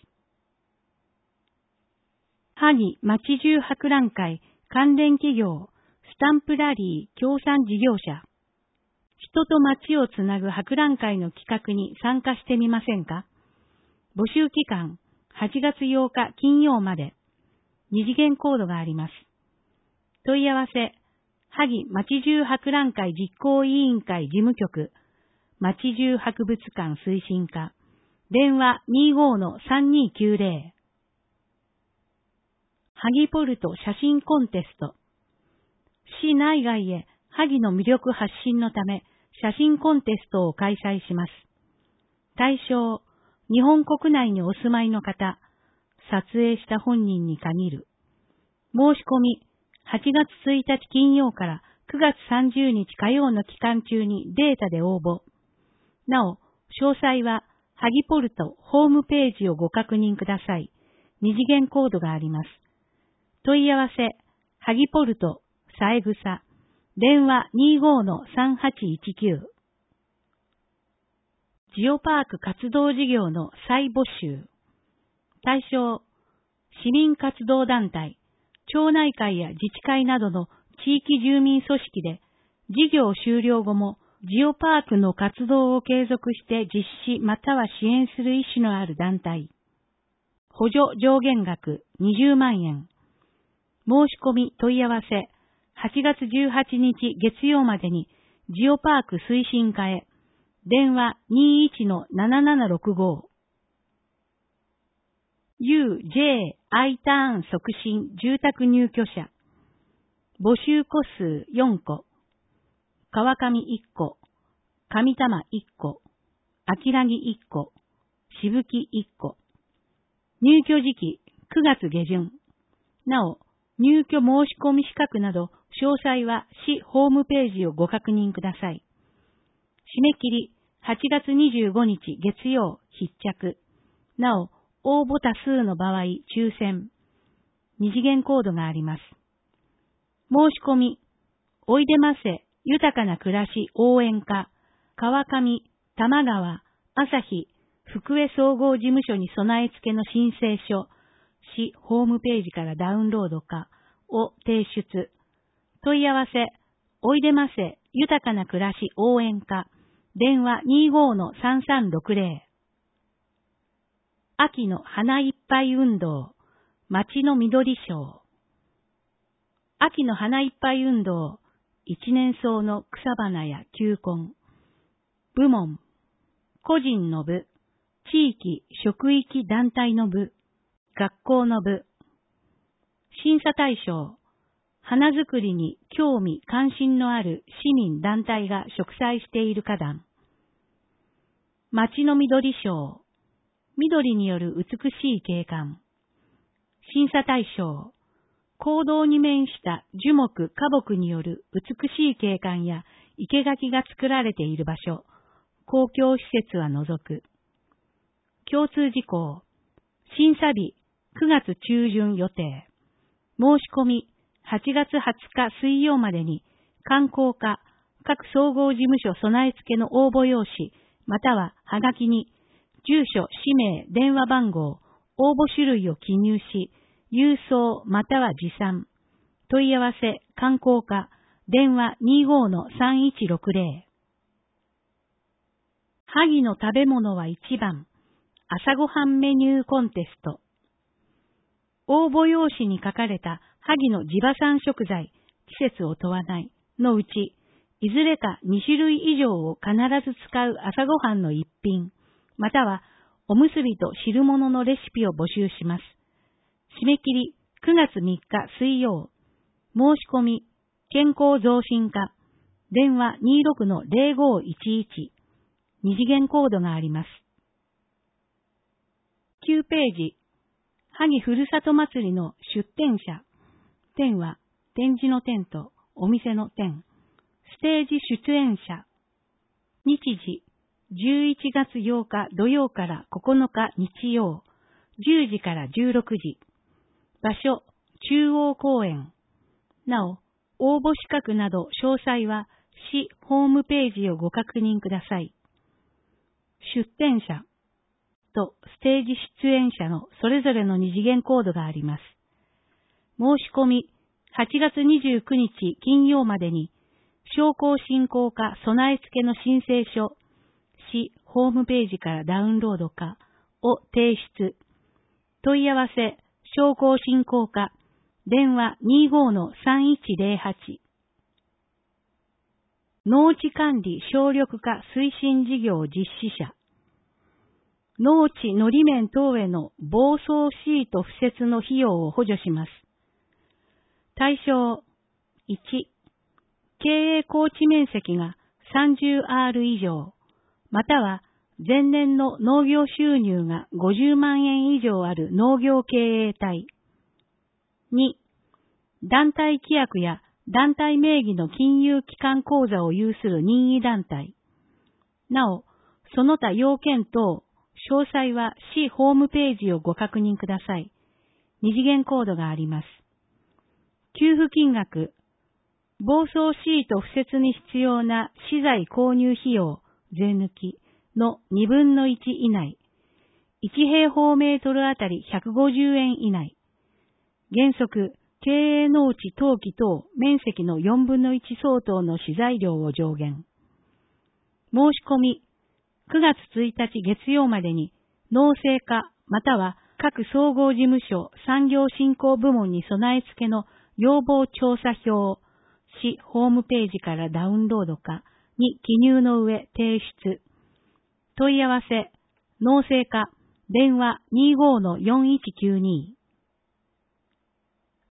S2: 萩町中博覧会関連企業スタンプラリー協賛事業者。人と町をつなぐ博覧会の企画に参加してみませんか？募集期間はちがつようか金曜まで。二次元コードがあります。問い合わせ、萩町中博覧会実行委員会事務局、町中博物館推進課、電話 にじゅうごのさんにきゅうぜろ。萩ポルト写真コンテスト。市内外へ萩の魅力発信のため写真コンテストを開催します。対象、日本国内にお住まいの方、撮影した本人に限る。申し込み、はちがつついたち金曜からくがつさんじゅうにち火曜の期間中にデータで応募。なお、詳細は、萩ポルトホームページをご確認ください。二次元コードがあります。問い合わせ、萩ポルト、さえぐさ、電話 にじゅうごのさんはちいちきゅう。ジオパーク活動事業の再募集。対象、市民活動団体、町内会や自治会などの地域住民組織で、事業終了後もジオパークの活動を継続して実施または支援する意思のある団体。補助上限額にじゅうまんえん。申し込み問い合わせ、はちがつじゅうはちにち月曜までにジオパーク推進課へ。電話 にじゅういちのななななろくご。ユージェー I ターン促進住宅入居者。 募集個数よんこ、川上いっこ、上玉いっこ、秋らぎいっこ、しぶきいっこ。入居時期くがつげじゅん。なお、入居申し込み資格など詳細は市ホームページをご確認ください。締め切りはちがつにじゅうごにち月曜必着。なお、応募多数の場合抽選。二次元コードがあります。申し込み、おいでませ豊かな暮らし応援課、川上、玉川、朝日、福江総合事務所に備え付けの申請書、市ホームページからダウンロードかを提出。問い合わせ、おいでませ豊かな暮らし応援課、電話 にじゅうごのさんさんろくぜろ。秋の花いっぱい運動、町の緑賞。秋の花いっぱい運動、一年草の草花や球根。部門、個人の部、地域職域団体の部、学校の部。審査対象、花作りに興味関心のある市民団体が植栽している花壇。町の緑賞、緑による美しい景観。審査対象、公道に面した樹木花木による美しい景観や生垣が作られている場所、公共施設は除く。共通事項、審査日くがつちゅうじゅん予定。申し込みはちがつはつか水曜までに観光課各総合事務所備え付けの応募用紙またははがきに住所、氏名、電話番号、応募種類を記入し、郵送または持参。問い合わせ観光課電話 にじゅうごのさんいちろくぜろ。萩の食べ物はいちばん。朝ごはんメニューコンテスト。応募用紙に書かれた萩の地場産食材、季節を問わないのうち、いずれかにしゅるい以上を必ず使う朝ごはんの一品、またはおむすびと汁物のレシピを募集します。締め切りくがつみっか水曜。申し込み、健康増進課、電話 にじゅうろくのぜろごいちいち。二次元コードがあります。きゅうページ、萩ふるさと祭りの出展者。展は展示の展とお店の展。ステージ出演者。日時、じゅういちがつようか土曜からここのか日曜、じゅうじからじゅうろくじ。場所、中央公園。なお、応募資格など詳細は市ホームページをご確認ください。出展者とステージ出演者のそれぞれの二次元コードがあります。申し込み、はちがつにじゅうくにち金曜までに、商工振興課備え付けの申請書、市ホームページからダウンロードかを提出。問い合わせ、商工振興課、電話 にじゅうごのさんいちぜろはち。農地管理省力化推進事業実施者。農地のり面等への防草シート敷設の費用を補助します。対象いち、経営耕地面積が さんじゅうアール 以上、または前年の農業収入がごじゅうまんえん以上ある農業経営体。に、団体規約や団体名義の金融機関口座を有する任意団体。なお、その他要件等、詳細は市ホームページをご確認ください。二次元コードがあります。給付金額、防草シート敷設に必要な資材購入費用、税抜きのにぶんのいち以内、いちへいほうメートルあたりひゃくごじゅうえん以内、原則、経営農地登記等面積のよんぶんのいち相当の資材料を上限。申し込み、くがつついたち月曜までに農政課または各総合事務所産業振興部門に備え付けの要望調査票、市ホームページからダウンロードかに記入の上提出。問い合わせ、農政課、電話 にじゅうごのよんいちきゅうに。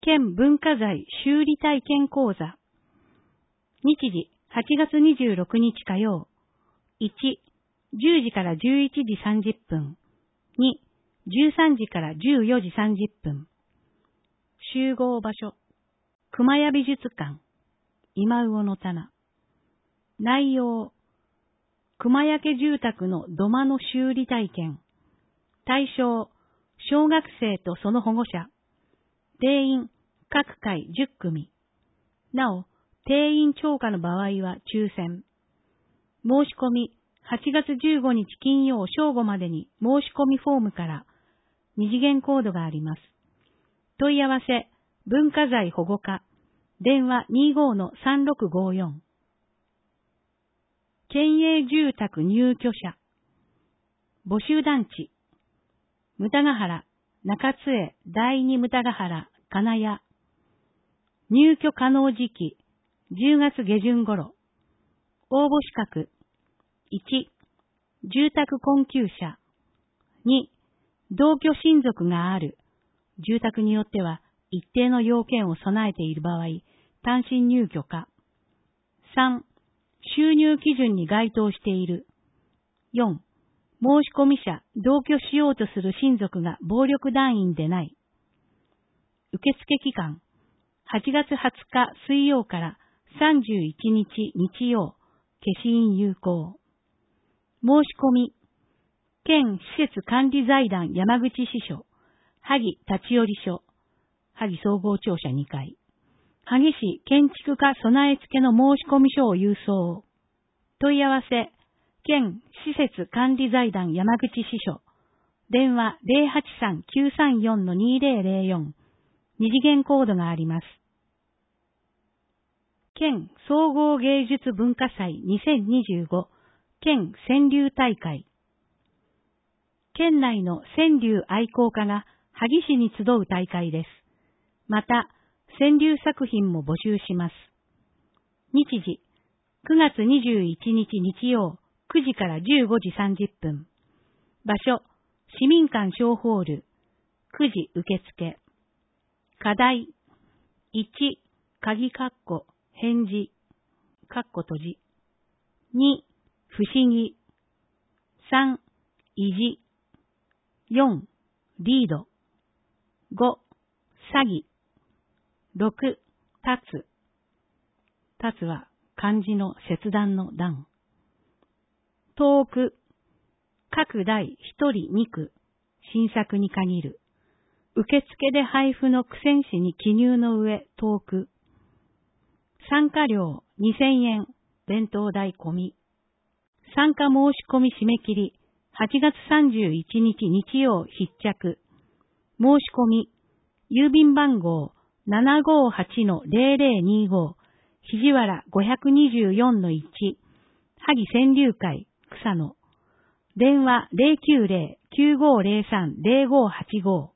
S2: 県文化財修理体験講座。日時、はちがつにじゅうろくにち火曜。いち、じゅうじからじゅういちじさんじゅっぷん。に、じゅうさんじからじゅうよじさんじゅっぷん。集合場所。熊谷美術館。今魚の棚。内容。熊谷家住宅の土間の修理体験。対象。小学生とその保護者。定員。各回じゅっくみ。なお、定員超過の場合は抽選。申し込み、はちがつじゅうごにち金曜正午までに申し込みフォームから二次元コードがあります。問い合わせ、文化財保護課、電話 にじゅうごのさんろくごよん。県営住宅入居者。募集団地。牟田ヶ原、中津江、第二牟田ヶ原、金谷。入居可能時期、じゅうがつげじゅん頃。応募資格。いち、住宅困窮者。に、同居親族がある。住宅によっては一定の要件を備えている場合、単身入居か。さん、収入基準に該当している。よん、申し込み者、同居しようとする親族が暴力団員でない。受付期間、はちがつはつか水曜からさんじゅういちにち日曜、消印有効。申し込み、県施設管理財団山口支所、萩立ち寄り所、萩総合庁舎にかい、萩市建築家備え付けの申し込み書を郵送。問い合わせ、県施設管理財団山口支所、電話 ゼロはちさんきゅうさんよんのにゼロゼロよん、二次元コードがあります。県総合芸術文化祭にせんにじゅうご県川柳大会。県内の川柳愛好家が萩市に集う大会です。また、川柳作品も募集します。日時、くがつにじゅういちにち日曜くじからじゅうごじさんじゅっぷん。場所、市民館小ホール。くじ受付。課題。いち、鍵括弧、返事。括弧閉じ。に、不思議。さん、意地。よん、リード。ご、詐欺。ろく、立つ。立つは漢字の切断の断。遠く。各台一人二句。新作に限る。受付で配布の苦戦紙に記入の上、遠く。参加料にせんえん。弁当代込み。参加申し込み締め切り。はちがつさんじゅういちにち日曜必着。申し込み。郵便番号 ななごはちのゼロゼロにご。肘原 ごひゃくにじゅうよんのいち。萩川柳会、草野。電話 ゼロきゅうゼロ きゅうごゼロさん ゼロごはちご。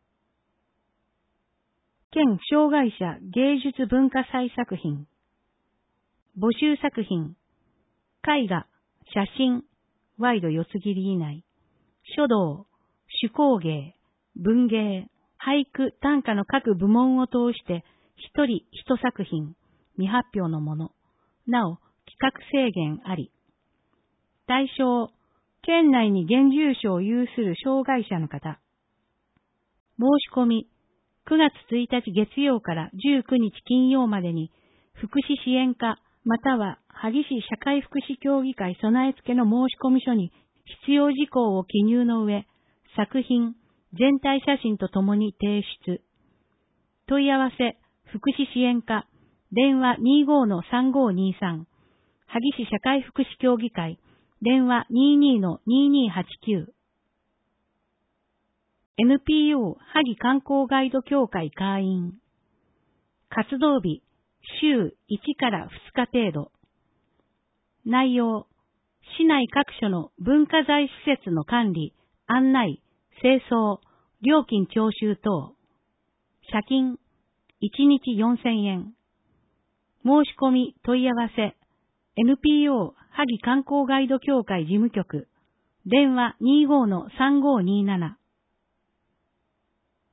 S2: 県障害者芸術文化祭作品。募集作品。絵画、写真、ワイド四つ切り以内。書道、手工芸、文芸、俳句、短歌の各部門を通して一人一作品、未発表のもの。なお、企画制限あり。対象、県内に現住所を有する障害者の方。申し込み、くがつついたち月曜からじゅうくにち金曜までに、福祉支援課または萩市社会福祉協議会備え付けの申し込み書に必要事項を記入の上、作品、全体写真とともに提出。問い合わせ、福祉支援課、電話 にじゅうごのさんごにさん、萩市社会福祉協議会、電話 にじゅうにのにじゅうにはちきゅう。エヌピーオー 萩観光ガイド協会会員。活動日、週いちからふつか程度。内容、市内各所の文化財施設の管理、案内、清掃、料金徴収等。謝金、いちにちよんせんえん。申し込み問い合わせ、エヌピーオー 萩観光ガイド協会事務局、電話 にじゅうごのさんごになな。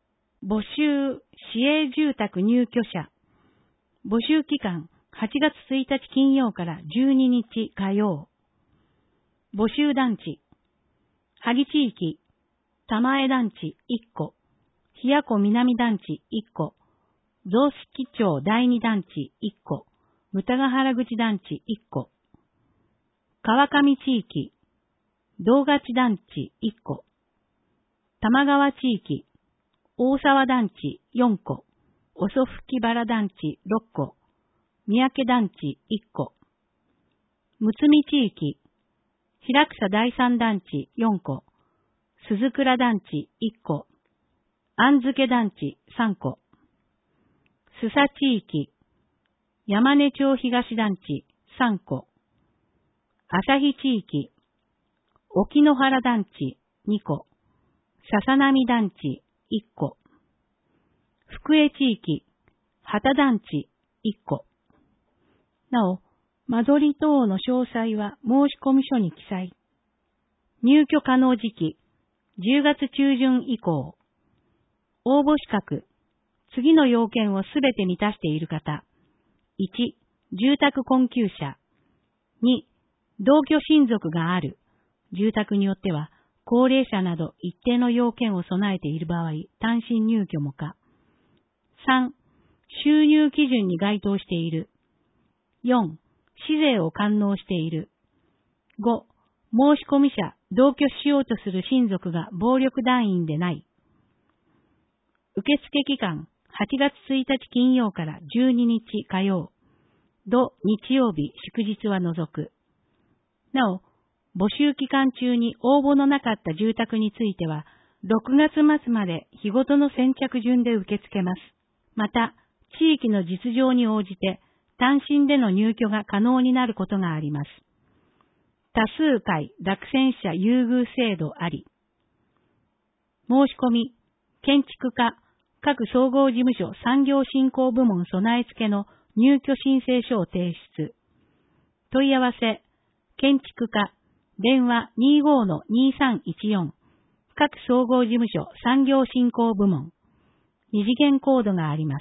S2: 募集市営住宅入居者。募集期間はちがつついたち金曜からじゅうににち火曜。募集団地。萩地域、玉江団地いっこ、冷や湖南団地いっこ、雑色町第二団地いっこ、牟田ヶ原口団地いっこ、川上地域、道勝団地いっこ、玉川地域、大沢団地よんこ、遅吹原団地ろっこ、三宅団地いっこ、むつみ地域、平草第三団地よんこ、鈴倉団地いっこ、安付団地さんこ、須佐地域、山根町東団地さんこ、旭地域、沖野原団地にこ、笹波団地いっこ、福江地域、畑団地いっこ。なお、間取り等の詳細は申込書に記載。入居可能時期、じゅうがつ中旬以降。応募資格、次の要件をすべて満たしている方。いち、住宅困窮者。に、同居親族がある。住宅によっては、高齢者など一定の要件を備えている場合、単身入居も可。さん、収入基準に該当している。よん、市税を完納している。ご、申込者、同居しようとする親族が暴力団員でない。受付期間、はちがつついたち金曜からじゅうににち火曜。土日曜日祝日は除く。なお、募集期間中に応募のなかった住宅については、ろくがつ末まで日ごとの先着順で受け付けます。また、地域の実情に応じて、単身での入居が可能になることがあります。多数回落選者優遇制度あり。申し込み、建築課、各総合事務所産業振興部門備え付けの入居申請書を提出。問い合わせ、建築課、電話 にじゅうごのにさんいちよん、各総合事務所産業振興部門。二次元コードがあります。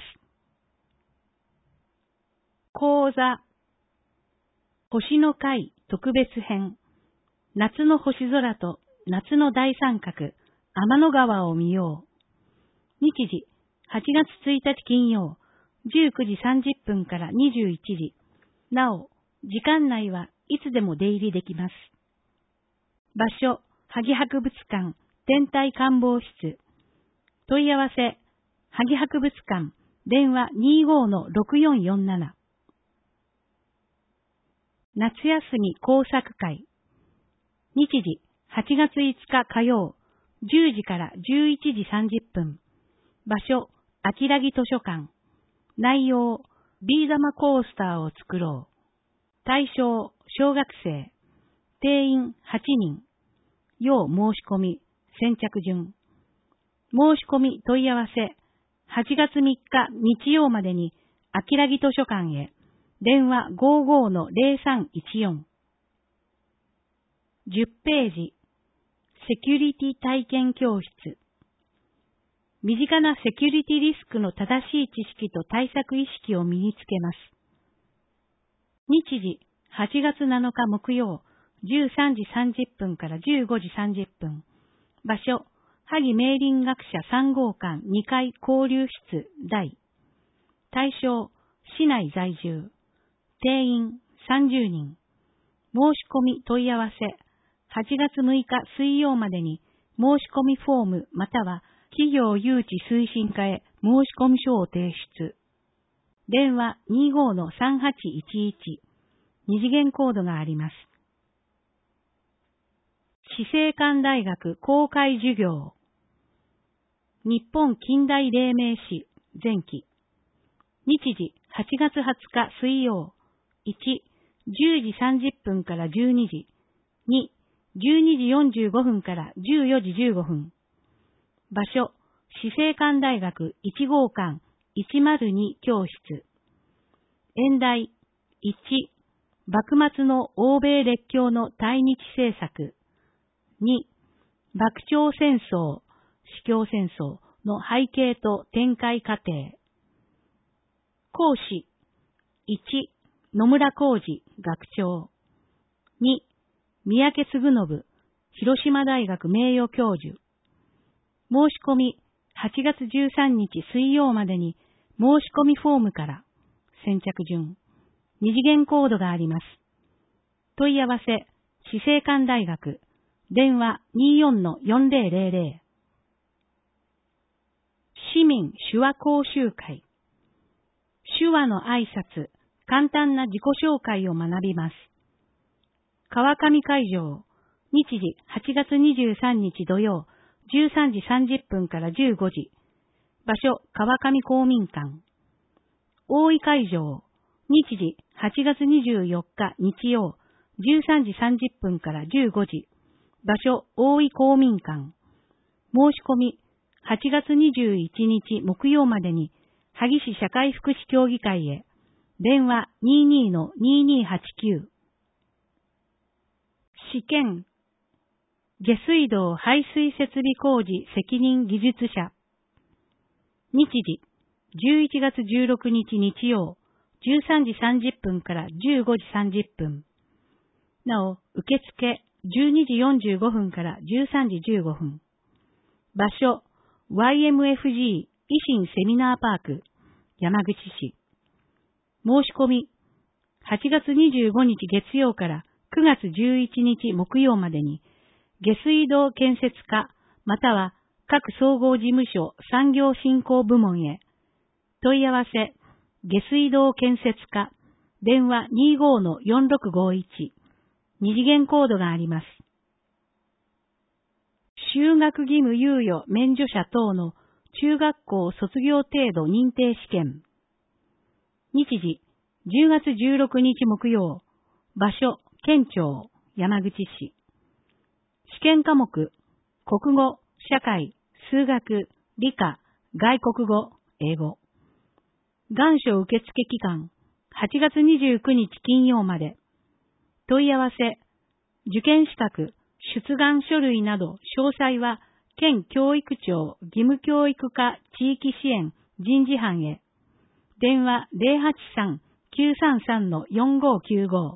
S2: 講座、星の会特別編、夏の星空と夏の大三角、天の川を見よう。日時、はちがつついたち金曜、じゅうくじさんじゅっぷんからにじゅういちじ。なお、時間内はいつでも出入りできます。場所、萩博物館、天体観望室。問い合わせ、萩博物館、電話 にじゅうごのろくよんよんなな。夏休み工作会。日時、はちがついつか火曜、じゅうじからじゅういちじさんじゅっぷん。場所、あきらぎ図書館。内容、ビー玉コースターを作ろう。対象、小学生。定員はちにん。要申し込み、先着順。申し込み問い合わせ、はちがつみっか日曜までに、あきらぎ図書館へ。電話 ごじゅうごのゼロさんいちよん。じゅっページ。セキュリティ体験教室。身近なセキュリティリスクの正しい知識と対策意識を身につけます。日時、はちがつなのか木曜、じゅうさんじさんじゅっぷんからじゅうごじさんじゅっぷん。場所、萩明林学者さん号館にかい交流室大。対象、市内在住。定員さんじゅうにん。申し込み問い合わせ、はちがつむいか水曜までに申し込みフォームまたは企業誘致推進課へ申し込み書を提出。電話 にじゅうごのさんはちいちいち。二次元コードがあります。死生館大学公開授業。日本近代黎明史前期。日時はちがつはつか水曜。いち、じゅうじさんじゅっぷんからじゅうにじ。に、じゅうにじよんじゅうごふんからじゅうよじじゅうごふん。場所、死生館大学いち号館いちまるに教室。演題いち、幕末の欧米列強の対日政策。に、幕朝戦争、司教戦争、 の背景と展開過程。講師。いち、野村浩二学長。に、三宅嗣信、広島大学名誉教授。申し込み、はちがつじゅうさんにち水曜までに申し込みフォームから先着順、二次元コードがあります。問い合わせ、死生館大学、電話 にじゅうよんのよんぜろぜろぜろ。市民手話講習会。手話の挨拶、簡単な自己紹介を学びます。川上会場、日時はちがつにじゅうさんにち土曜、じゅうさんじさんじゅっぷんからじゅうごじ。場所、川上公民館。大井会場、日時はちがつにじゅうよっか日曜、じゅうさんじさんじゅっぷんからじゅうごじ。場所、大井公民館。申し込み、はちがつにじゅういちにち木曜までに、萩市社会福祉協議会へ。電話 にじゅうにのにじゅうにはちきゅう。試験。下水道排水設備工事責任技術者。日時、じゅういちがつじゅうろくにち日曜、じゅうさんじさんじゅっぷんからじゅうごじさんじゅっぷん。なお、受付、じゅうにじよんじゅうごふんからじゅうさんじじゅうごふん。場所、ワイエムエフジー 維新セミナーパーク、山口市。申し込み、はちがつにじゅうごにち月曜からくがつじゅういちにち木曜までに、下水道建設課または各総合事務所産業振興部門へ。問い合わせ、下水道建設課、電話 にじゅうごのよんろくごいち。二次元コードがあります。就学義務猶予免除者等の中学校卒業程度認定試験。日時、じゅうがつじゅうろくにち木曜。場所、県庁、山口市。試験科目、国語、社会、数学、理科、外国語、英語。願書受付期間、はちがつにじゅうくにち金曜まで。問い合わせ、受験資格、出願書類など詳細は、県教育庁義務教育課地域支援人事班へ。電話 ゼロはちさん きゅうさんさん のよんごきゅうご。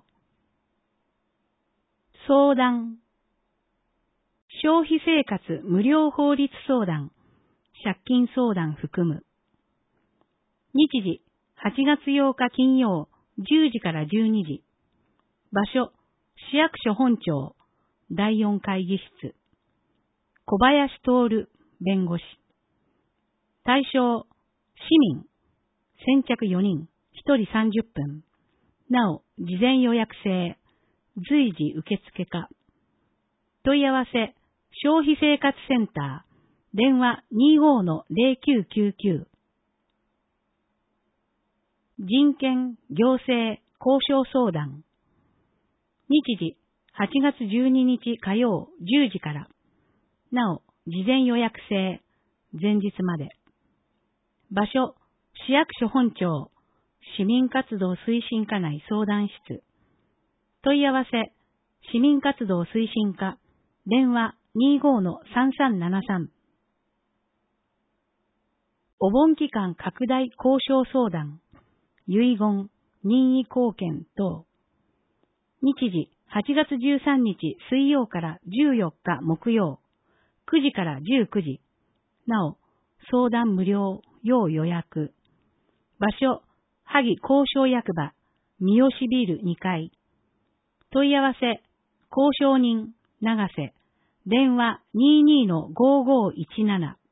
S2: 相談。消費生活無料法律相談、借金相談含む。日時、はちがつようか金曜、じゅうじからじゅうにじ。場所、市役所本庁、だいよん会議室。小林徹弁護士。対象、市民。先着よにん、ひとりさんじゅっぷん。なお、事前予約制。随時受付可。問い合わせ、消費生活センター。電話 にじゅうごのぜろきゅうきゅうきゅう。人権、行政、交渉相談。日時、はちがつじゅうににち火曜じゅうじから。なお、事前予約制。前日まで。場所、市役所本庁、市民活動推進課内相談室。問い合わせ、市民活動推進課、電話 にじゅうごのさんさんななさん。お盆期間拡大交渉相談、遺言、任意貢献等。日時、はちがつじゅうさんにち水曜からじゅうよっか木曜、くじからじゅうくじ。なお、相談無料、要予約。場所、萩交渉役場、三好ビルにかい。問い合わせ、交渉人、長瀬、電話 にじゅうにのごごいちなな。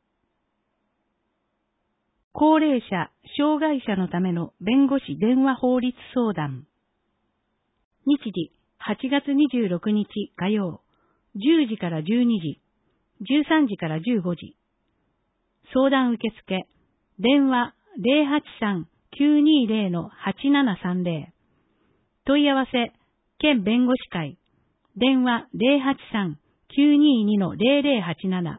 S2: 高齢者、障害者のための弁護士電話法律相談。日時、はちがつにじゅうろくにち火曜、じゅうじからじゅうにじ、じゅうさんじからじゅうごじ。相談受付、電話 ゼロはちさん きゅうにゼロのはちななさんゼロ。問い合わせ、県弁護士会、電話 ゼロはちさん きゅうににのゼロゼロはちなな。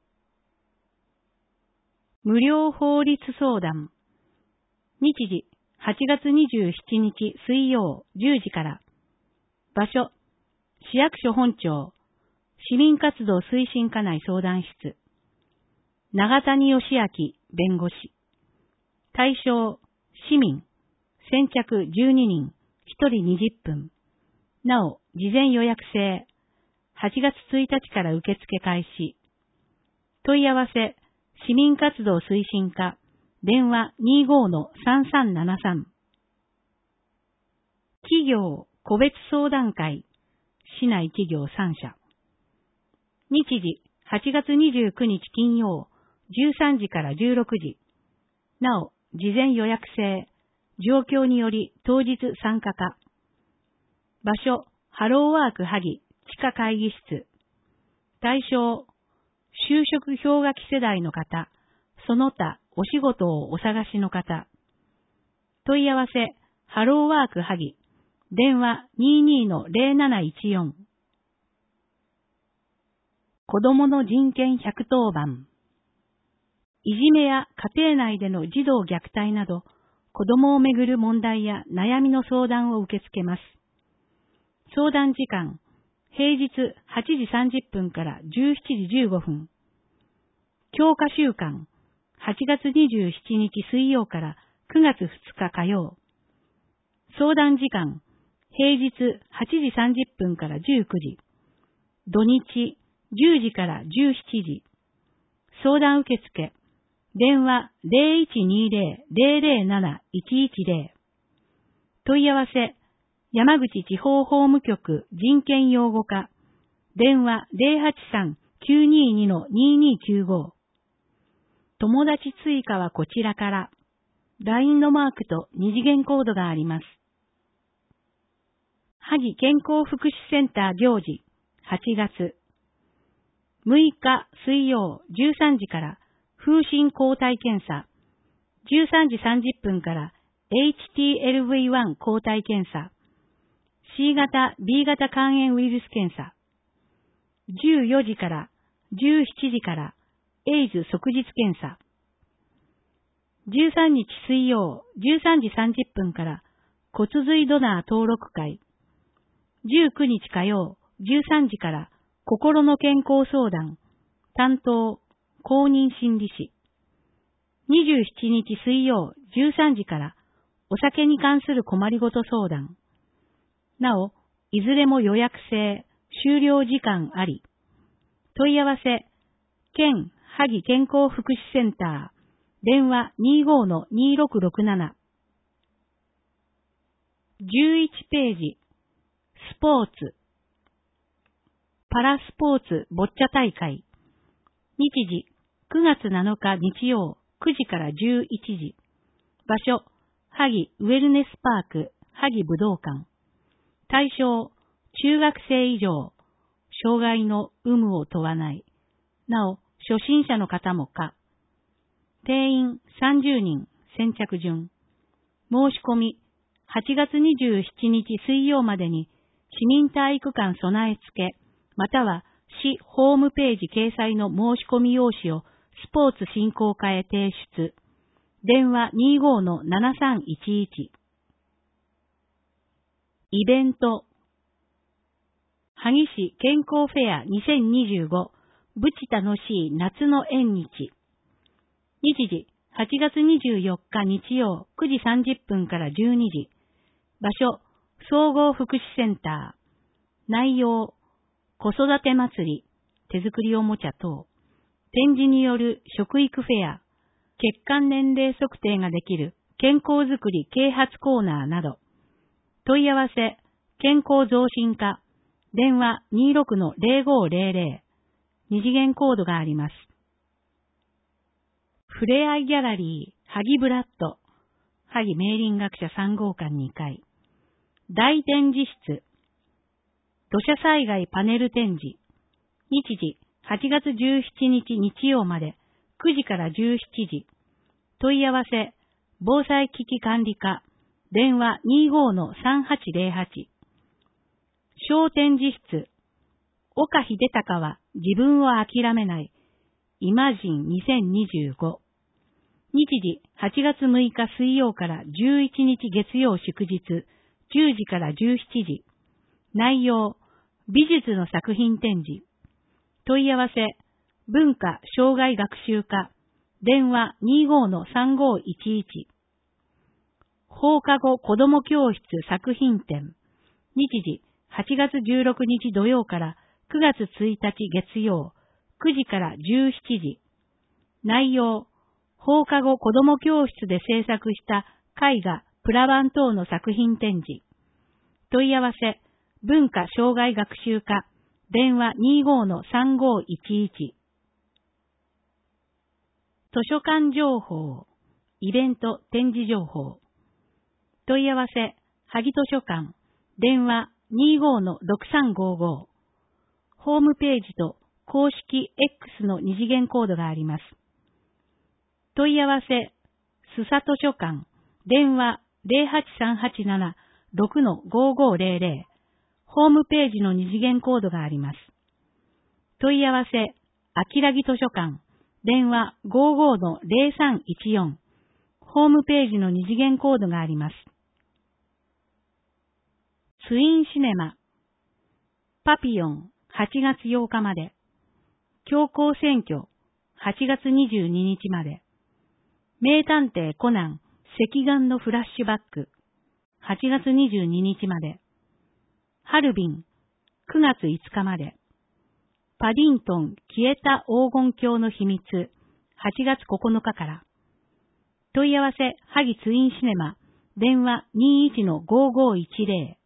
S2: 無料法律相談。日時、はちがつにじゅうしちにち水曜じゅうじから。場所、市役所本庁、市民活動推進課内相談室。 長谷義明弁護士。対象、市民、先着じゅうににん、ひとりにじゅっぷん。なお、事前予約制。はちがつついたちから受付開始。問い合わせ、市民活動推進課、電話 にじゅうごのさんさんななさん。企業個別相談会、市内企業さんしゃ。日時、はちがつにじゅうくにち金曜、じゅうさんじからじゅうろくじ。なお、事前予約制、状況により当日参加か。場所、ハローワーク萩地下会議室。対象、就職氷河期世代の方、その他お仕事をお探しの方。問い合わせ、ハローワーク萩、電話 にじゅうにのゼロなないちよん。子どもの人権ひゃくとおばん。いじめや家庭内での児童虐待など、子どもをめぐる問題や悩みの相談を受け付けます。相談時間、平日はちじさんじゅっぷんからじゅうしちじじゅうごふん。教科週間、はちがつにじゅうしちにち水曜からくがつふつか火曜。相談時間、平日はちじさんじゅっぷんからじゅうくじ。土日じゅうじからじゅうしちじ。相談受付、電話 ゼロいちにゼロ ゼロゼロなないちいちゼロ。問い合わせ、山口地方法務局人権擁護課、電話 ゼロはちさんきゅうににのににきゅうご。友達追加はこちらから、ライン のマークと二次元コードがあります。萩健康福祉センター行事、はちがつ。むいか水曜じゅうさんじから風疹抗体検査、じゅうさんじさんじゅっぷんから エイチティーエルブイワン 抗体検査、C 型 B 型肝炎ウイルス検査、じゅうよじからじゅうしちじからエイズ即日検査、じゅうさんにち水曜じゅうさんじさんじゅっぷんから骨髄ドナー登録会、じゅうくにち火曜じゅうさんじから心の健康相談、担当、公認心理師。にじゅうしちにち水曜じゅうさんじからお酒に関する困りごと相談。なお、いずれも予約制、終了時間あり。問い合わせ、県萩健康福祉センター、電話 にじゅうごのにろくろくなな。じゅういちページ、スポーツ。パラスポーツボッチャ大会。日時、くがつなのか日曜、くじからじゅういちじ。場所、萩ウェルネスパーク、萩武道館。対象、中学生以上、障害の有無を問わない。なお、初心者の方も可。定員さんじゅうにん、先着順。申し込み、はちがつにじゅうしちにち水曜までに、市民体育館備え付け、または市ホームページ掲載の申し込み用紙をスポーツ振興課へ提出。電話 にじゅうごのななさんいちいち。イベント。萩市健康フェアにせんにじゅうごぶち楽しい夏の縁日。日時、はちがつにじゅうよっか日曜くじさんじゅっぷんからじゅうにじ。場所、総合福祉センター。内容、子育て祭り、手作りおもちゃ等。展示による食育フェア、血管年齢測定ができる健康づくり啓発コーナーなど。問い合わせ、健康増進課、電話 にじゅうろくのゼロごゼロゼロ。二次元コードがあります。ふれあいギャラリー、萩ブラッド、萩明林学者さんごうかんにかい。大展示室、土砂災害パネル展示。日時、はちがつじゅうしちにち日曜まで、くじからじゅうしちじ。問い合わせ、防災危機管理課、電話 にじゅうごのさんはちゼロはち。小展示室、岡秀隆は自分を諦めない、イマジンにせんにじゅうご。日時、はちがつむいか水曜からじゅういちにち月曜祝日、じゅうじからじゅうしちじ。内容、美術の作品展示。問い合わせ、 文化障害学習課、電話 にじゅうごのさんごいちいち。放課後子ども教室作品展。日時、はちがつじゅうろくにち土曜からくがつついたち月曜、くじからじゅうしちじ。内容、放課後子ども教室で制作した絵画、プラ板等の作品展示。問い合わせ、文化障害学習課、電話 にじゅうごのさんごいちいち。図書館情報、イベント展示情報。問い合わせ、萩図書館、電話 にじゅうごのろくさんごご。ホームページと公式 X の二次元コードがあります。問い合わせ、すさ図書館、電話 ゼロはちさんはちななろくのごごゼロゼロ。ホームページの二次元コードがあります。問い合わせ、あきらぎ図書館、電話ごじゅうごのゼロさんいちよん。ホームページの二次元コードがあります。ツインシネマ、パピヨンはちがつようかまで、強行選挙はちがつにじゅうににちまで、名探偵コナン赤眼のフラッシュバックはちがつにじゅうににちまで、ハルビンくがついつかまで、パディントン消えた黄金鏡の秘密はちがつここのかから。問い合わせ、萩ツインシネマ、電話 にじゅういちのごごいちゼロ。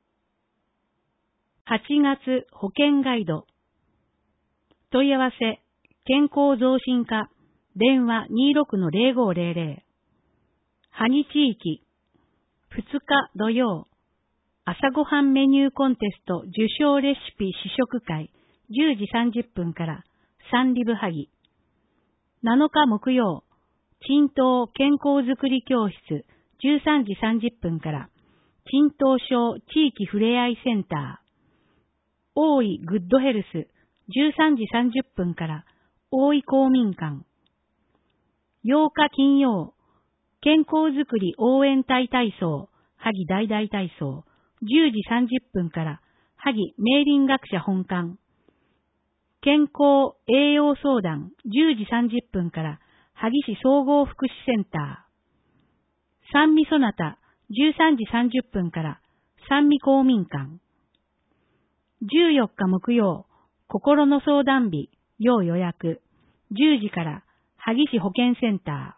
S2: はちがつ保険ガイド。問い合わせ、健康増進課、電話 にじゅうろくのゼロごゼロゼロ。萩地域、ふつか土曜、朝ごはんメニューコンテスト受賞レシピ試食会、じゅうじさんじゅっぷんからサンリブ萩。なのか木曜、鎮東健康づくり教室じゅうさんじさんじゅっぷんから鎮東省地域ふれあいセンター。大井グッドヘルスじゅうさんじさんじゅっぷんから大井公民館。ようか金曜、健康づくり応援隊体操、萩大々体操じゅうじさんじゅっぷんから萩明林学者本館。健康栄養相談じゅうじさんじゅっぷんから萩市総合福祉センター。三味そなたじゅうさんじさんじゅっぷんから三味公民館。じゅうよっか木曜、心の相談日、要予約、じゅうじから萩市保健センタ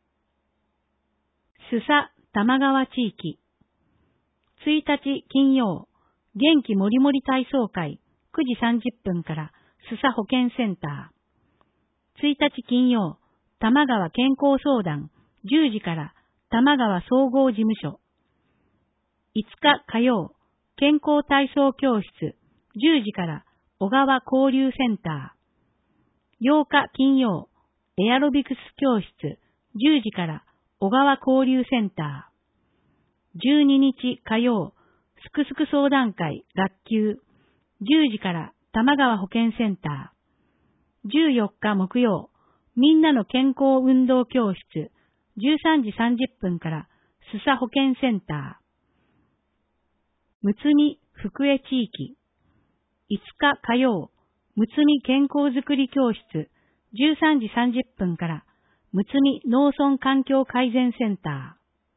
S2: ー。須佐玉川地域。ついたち金曜、元気もりもり体操会くじさんじゅっぷんから須佐保健センター。ついたち金曜、玉川健康相談じゅうじから玉川総合事務所。いつか火曜、健康体操教室じゅうじから小川交流センター。ようか金曜、エアロビクス教室じゅうじから小川交流センター。じゅうににち火曜、すくすく相談会学級じゅうじから玉川保健センター。じゅうよっか木曜、みんなの健康運動教室じゅうさんじさんじゅっぷんから須佐保健センター。むつみ福江地域。いつか火曜、むつみ健康づくり教室じゅうさんじさんじゅっぷんからむつみ農村環境改善センタ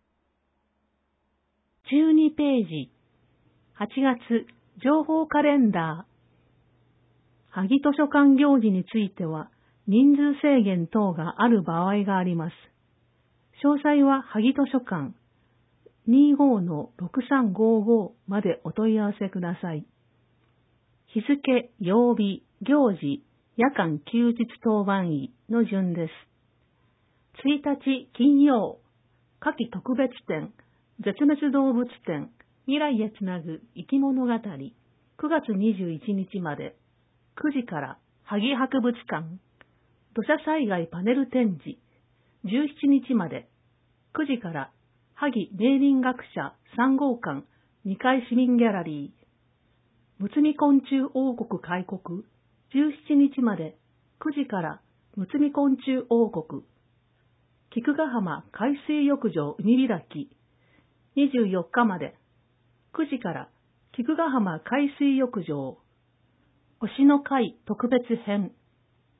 S2: ー。じゅうにページ、はちがつ情報カレンダー。萩図書館行事については人数制限等がある場合があります。詳細は萩図書館 にじゅうごのろくさんごご までお問い合わせください。日付、曜日、行事、夜間休日当番医の順です。ついたち金曜、夏季特別展、絶滅動物展、未来へつなぐ生き物語、くがつにじゅういちにちまで、くじから萩博物館、土砂災害パネル展示、じゅうしちにちまで、くじから萩明林学者さんごうかんにかい市民ギャラリー、むつみ昆虫王国開国、じゅうしちにちまで、くじからむつみ昆虫王国、菊ヶ浜海水浴場海開き、にじゅうよっかまで、くじから菊ヶ浜海水浴場、星の会特別編、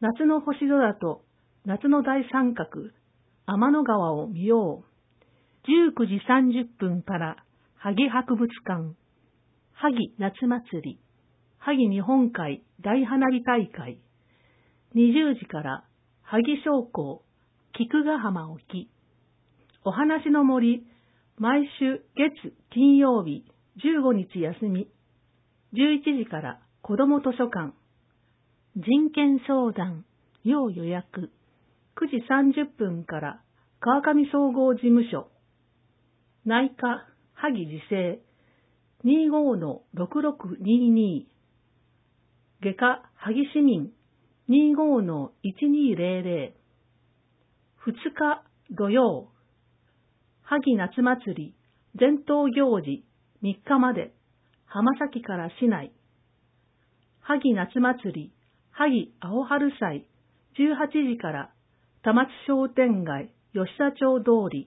S3: 夏の星空と夏の大三角、天の川を見よう。じゅうくじさんじゅっぷんから萩博物館、萩夏祭り、萩日本海大花火大会。にじゅうじから萩商工、菊ヶ浜沖。お話の森、毎週月金曜日じゅうごにち休み。じゅういちじから子ども図書館。人権相談、要予約。くじさんじゅっぷんから川上総合事務所。内科、萩自生、にじゅうごのろくろくにーにー。外科、萩市民、にじゅうごのいちにーぜろぜろ。ふつか土曜、萩夏祭り、伝統行事、みっかまで、浜崎から市内。萩夏祭り、萩青春祭、じゅうはちじから田町商店街、吉田町通り。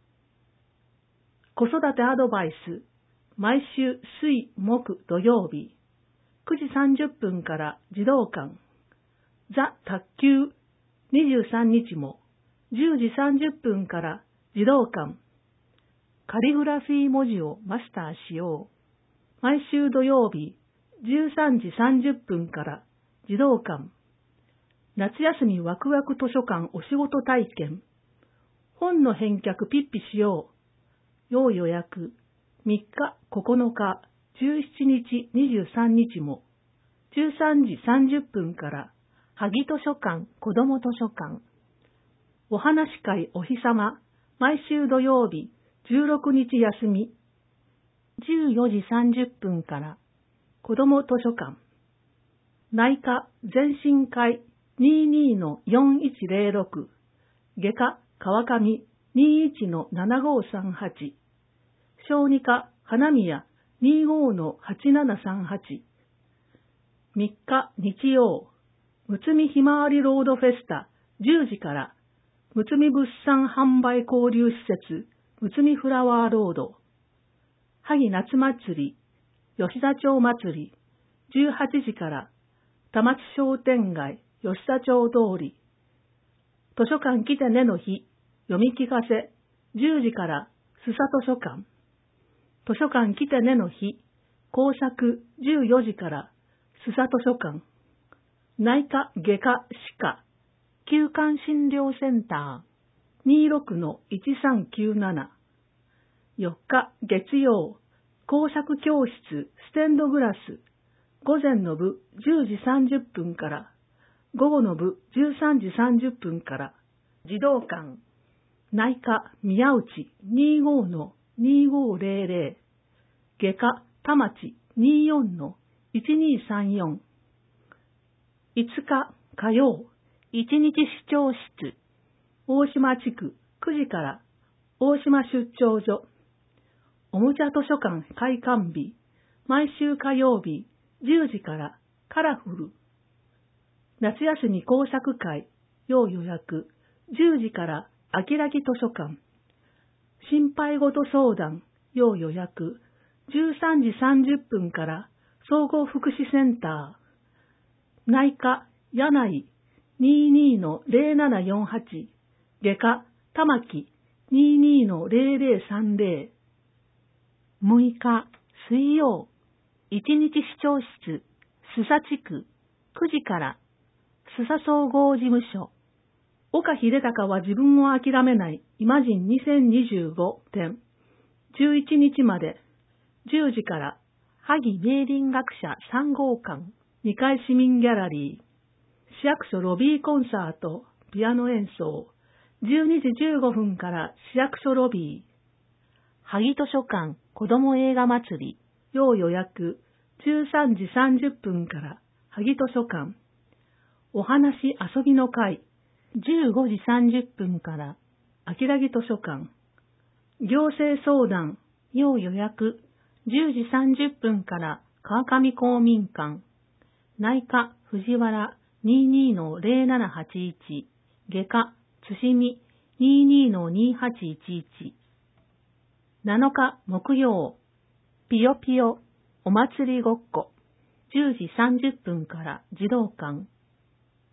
S3: 子育てアドバイス、毎週水木土曜日、くじさんじゅっぷんから児童館。ザ・卓球、にじゅうさんにちも、じゅうじさんじゅっぷんから児童館。カリグラフィー文字をマスターしよう。毎週土曜日、じゅうさんじさんじゅっぷんから児童館。夏休みワクワク図書館お仕事体験。本の返却ピッピしよう。要予約。みっか、ここのか、じゅうしちにち、にじゅうさんにちも。じゅうさんじさんじゅっぷんから萩図書館、子ども図書館。お話会お日様。毎週土曜日、じゅうろくにち休み。じゅうよじさんじゅっぷんから子ども図書館。内科全身会 にじゅうにのよんいちぜろろく。外科川上 にじゅういちのななごさんはち。小児科花宮 にじゅうごのはちななさんはち。みっか日曜、むつみひまわりロードフェスタじゅうじから、むつみ物産販売交流施設、むつみフラワーロード。萩夏祭り、吉田町祭り、じゅうはちじから、田町商店街、吉田町通り。図書館来てねの日、読み聞かせ、じゅうじから、須佐図書館。図書館来てねの日、工作、じゅうよじから、須佐図書館。内科、外科、歯科、休館診療センター、にじゅうろくのいちさんきゅうなな。よっか、月曜、工作教室、ステンドグラス、午前の部じゅうじさんじゅっぷんから、午後の部じゅうさんじさんじゅっぷんから、児童館。内科、宮内、にじゅうごのにじゅうごぜろぜろ。外科、田町、にじゅうよんのいちにさんよん。いつか、火曜、一日視聴室、大島地区くじから、大島出張所。おもちゃ図書館開館日、毎週火曜日、じゅうじから、カラフル。夏休み工作会、要予約、じゅうじから、あきらぎ図書館。心配事相談、要予約、じゅうさんじさんじゅっぷんから、総合福祉センター。内科、柳井、にじゅうにのぜろななよんはち。外科、玉木、にじゅうにのぜろぜろさんぜろ。むいか、水曜、一日視聴室、須佐地区、くじから、須佐総合事務所。岡秀隆は自分を諦めない、イマジンにせんにじゅうご展。じゅういちにちまで、じゅうじから、萩名林学者さんごうかん、にかい市民ギャラリー。市役所ロビーコンサート、ピアノ演奏。じゅうにじじゅうごふんから市役所ロビー。萩図書館子ども映画祭り、要予約、じゅうさんじさんじゅっぷんから萩図書館。お話遊びの会、じゅうごじさんじゅっぷんからあきらぎ図書館。行政相談、要予約、じゅうじさんじゅっぷんから川上公民館。内科藤原 にじゅうにのぜろななはちいち。外科津見 にじゅうにのにはちいちいち。なのか木曜、ぴよぴよお祭りごっこ、じゅうじさんじゅっぷんから児童館。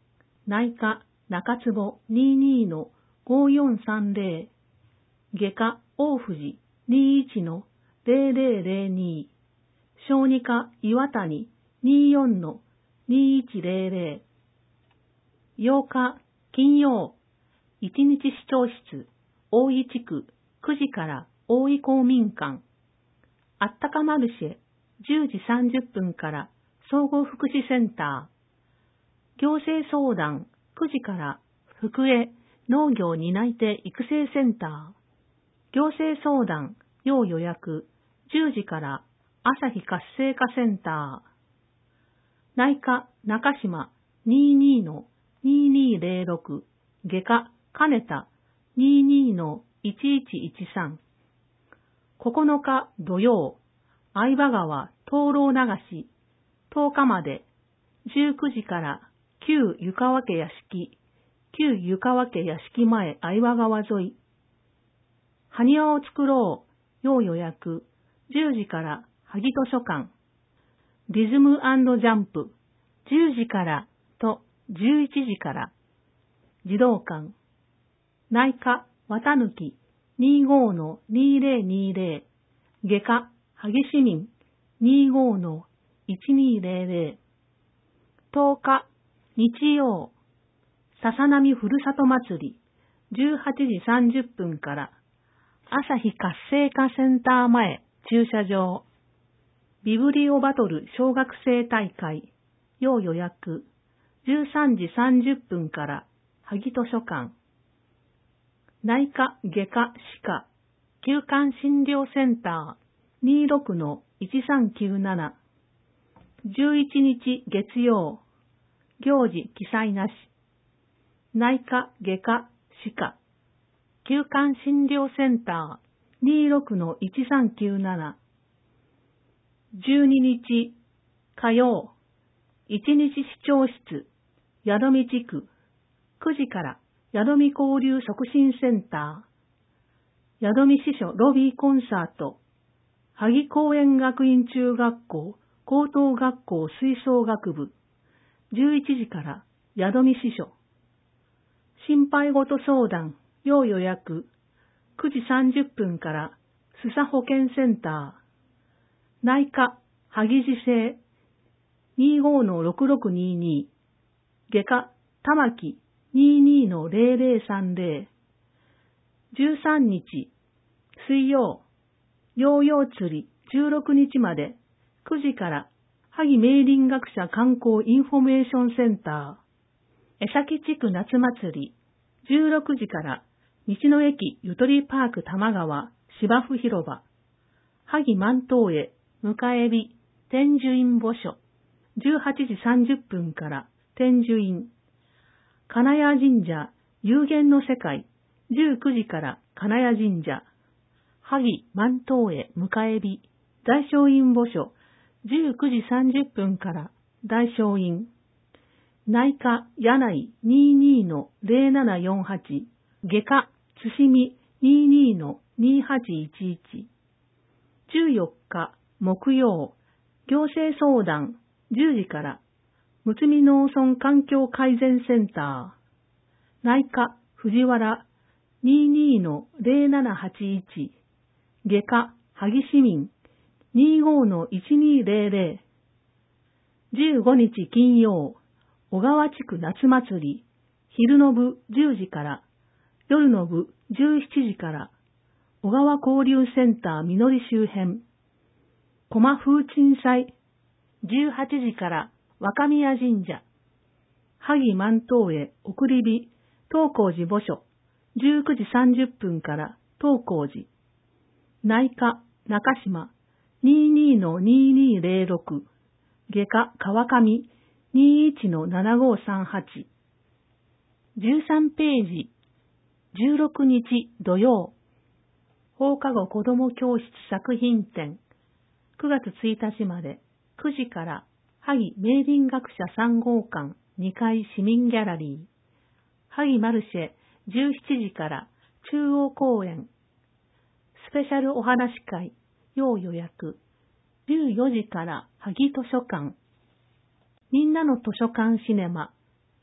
S3: 内科中坪にじゅうにのごよんさんぜろ、外科大藤にじゅういちのぜろぜろぜろに、小児科岩谷にじゅうよんのにじゅういちぜろぜろ、ようか金曜、いちにち視聴室、大井地区くじから大井公民館、あったかマルシェじゅうじさんじゅっぷんから総合福祉センター、行政相談くじから福江農業担い手育成センター、行政相談要予約じゅうじから朝日活性化センター、内科中島にじゅうにのにじゅうにぜろろく、外科金田にじゅうにのいちいちいちさん、ここのか土曜、相場川灯籠流し、とおかまで、じゅうくじから旧湯川家屋敷、旧湯川家屋敷前相場川沿い、はにわを作ろう、要予約、じゅうじから萩図書館、リズム&ジャンプ、じゅうじからとじゅういちじから、児童館、内科綿抜きにじゅうごのにぜろにぜろ、外科萩市民にじゅうごのいちにぜろぜろ、とおか日曜、笹波ふるさと祭りじゅうはちじさんじゅっぷんから朝日活性化センター前駐車場、ビブリオバトル小学生大会要予約じゅうさんじさんじゅっぷんから萩図書館、内科外科歯科休館診療センターにじゅうろくのいちさんきゅうなな、じゅういちにち月曜、行事記載なし、内科外科歯科休館診療センターにじゅうろくのいちさんきゅうなな、じゅうににち火曜、いちにち視聴室、宿見地区くじから宿見交流促進センター、宿見支所ロビーコンサート、萩公園学院中学校高等学校吹奏楽部、じゅういちじから宿見支所、心配事相談要予約くじさんじゅっぷんから須佐保健センター、内科萩地生にじゅうごのろくろくにーにー、外科玉木にじゅうにのぜろぜろさんぜろ、じゅうさんにち水曜、ヨーヨー釣りじゅうろくにちまでくじから萩明林学者観光インフォメーションセンター、江崎地区夏祭りじゅうろくじから道の駅ゆとりパーク玉川芝生広場、萩万東へ迎え火天寿院墓所じゅうはちじさんじゅっぷんから天寿院、金谷神社有限の世界じゅうくじから金谷神社、萩万東へ迎え火大聖院墓所じゅうくじさんじゅっぷんから大聖院、内科柳井にじゅうにのぜろななよんはち、外科津市見にじゅうにのにはちいちいち、じゅうよっか木曜、行政相談じゅうじからむつみ農村環境改善センター、内科藤原にじゅうにのぜろななはちいち、外科萩市民にじゅうごのいちにぜろぜろ、じゅうごにち金曜、小川地区夏祭り、昼の部じゅうじから、夜の部じゅうしちじから、小川交流センターみのり周辺、駒風鎮祭、じゅうはちじから若宮神社、萩万東へ送り火、東光寺墓所、じゅうくじさんじゅっぷんから東光寺、内科中島にじゅうにのにじゅうにぜろろく、外科川上にじゅういちのななごさんはち、じゅうさんページ、じゅうろくにち土曜、放課後子ども教室作品展、くがつついたちまでくじから萩明林学者さんごうかんにかい市民ギャラリー、萩マルシェじゅうしちじから中央公園、スペシャルお話会要予約、じゅうよじから萩図書館、みんなの図書館シネマ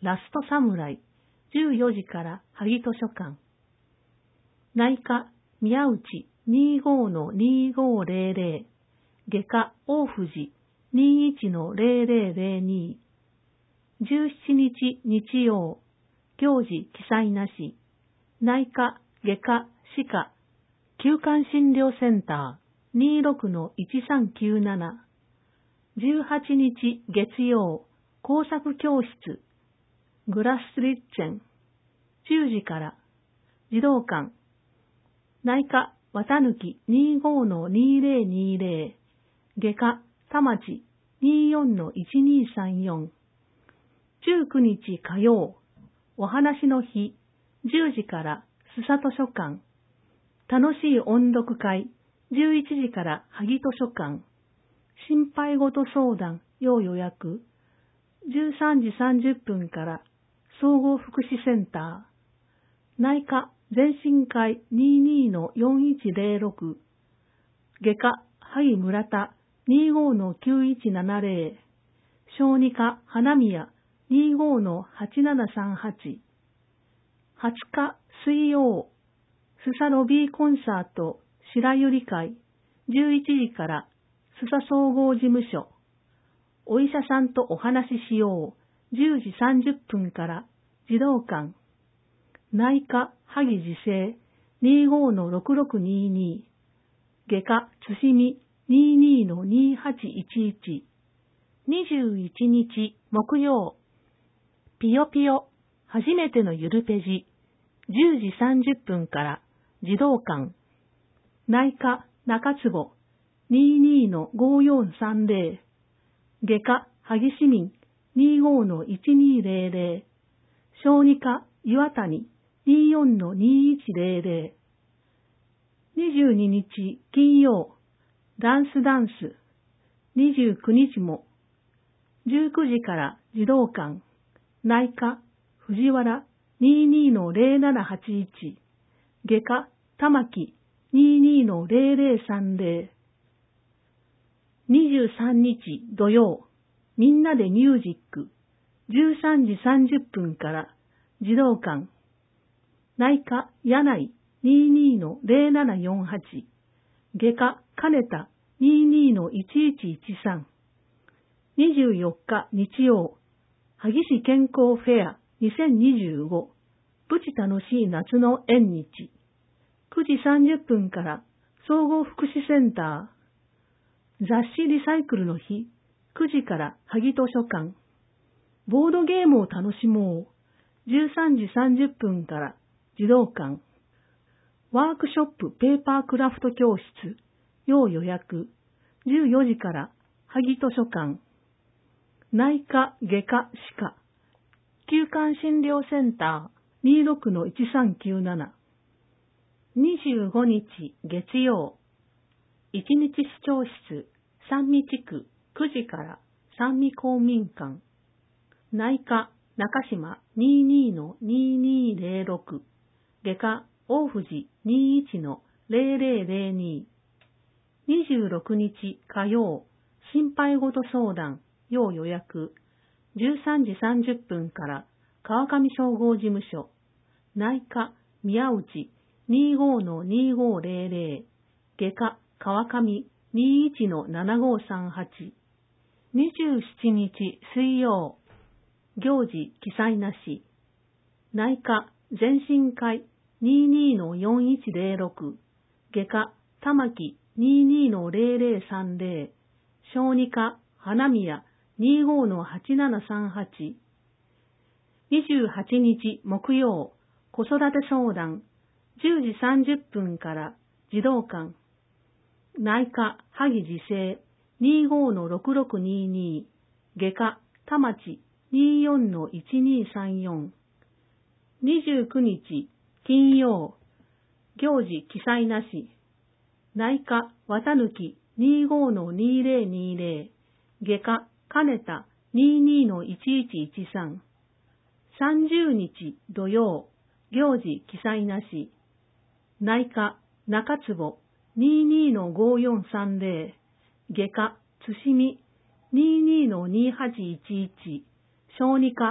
S3: ラストサムライ、じゅうよじから萩図書館。内科、宮内 にじゅうごのにじゅうごゼロゼロ、外科、大藤 にじゅういちのゼロゼロゼロに、じゅうしちにち日曜、行事記載なし、内科、外科、歯科、休館診療センター にじゅうろくのいちさんきゅうなな、じゅうはちにち月曜、工作教室、グラスリッチェン、じゅうじから、児童館、内科、綿抜き にじゅうごのにゼロにゼロ、外科、田町 にじゅうよんのいちにさんよん、じゅうくにち火曜、お話の日、じゅうじから、須佐図書館、楽しい音読会、じゅういちじから萩図書館、心配事相談、要予約、じゅうさんじさんじゅっぷんから総合福祉センター、内科全身会 にじゅうにのよんいちゼロろく、外科萩村田 にじゅうごのきゅういちななゼロ、小児科花宮 にじゅうごのはちななさんはち、はつか水曜、須佐ロビーコンサート白百合会じゅういちじから須佐総合事務所、お医者さんとお話ししようじゅうじさんじゅっぷんから児童館、内科萩自生 にじゅうごのろくろくにに、外科津しみ にじゅうにのにはちいちいち、にじゅういちにち木曜、ピヨピヨ初めてのゆるペジじゅうじさんじゅっぷんから児童館、内科中坪 にじゅうにのごよんさんゼロ、外科萩市民 にじゅうごのいちにゼロゼロ、小児科岩谷 にじゅうよんのにいちゼロゼロ、にじゅうににち金曜、ダンスダンス、にじゅうくにちも、じゅうくじから児童館、内科藤原 にじゅうにのゼロななはちいち、外科玉木 にじゅうにのゼロゼロさんゼロ、にじゅうさんにち土曜、みんなでミュージック、じゅうさんじさんじゅっぷんから児童館、内科柳井 にじゅうにのゼロななよんはち、外科金田 にじゅうにのいちいちいちさん、にじゅうよっか日曜、萩市健康フェアにせんにじゅうご、プチ楽しい夏の縁日、くじさんじゅっぷんから総合福祉センター、雑誌リサイクルの日、くじから萩図書館、ボードゲームを楽しもう、じゅうさんじさんじゅっぷんから児童館、ワークショップペーパークラフト教室、要予約、じゅうよじから萩図書館、内科外科歯科、休館診療センター にじゅうろくのいちさんきゅうなな、にじゅうごにち月曜、いちにち視聴室三味地区くじから三味公民館、内科中島 にじゅうにのにじゅうにゼロろく、外科大藤 にじゅういちのゼロゼロゼロに、にじゅうろくにち火曜、心配事相談要予約、じゅうさんじさんじゅっぷんから川上総合事務所、内科宮内 にじゅうごのにじゅうごゼロゼロ、外科川上 にじゅういちのななごさんはち、にじゅうしちにち水曜、行事記載なし、内科全身会 にじゅうにのよんいちゼロろく、外科玉木 にじゅうにのゼロゼロさんゼロ、小児科花宮 にじゅうごのはちななさんはち、にじゅうはちにち木曜、子育て相談、じゅうじさんじゅっぷんから児童館、内科萩自生 にじゅうごのろくろくにに、外科田町 にじゅうよんのいちにさんよん、にじゅうくにち金曜、行事記載なし、内科綿抜き にじゅうごのにゼロにゼロ、外科金田 にじゅうにのいちいちいちさん、さんじゅうにち土曜、行事記載なし、内科中坪 にじゅうにのごよんさんゼロ、外科津しみ にじゅうにのにはちいちいち、小児科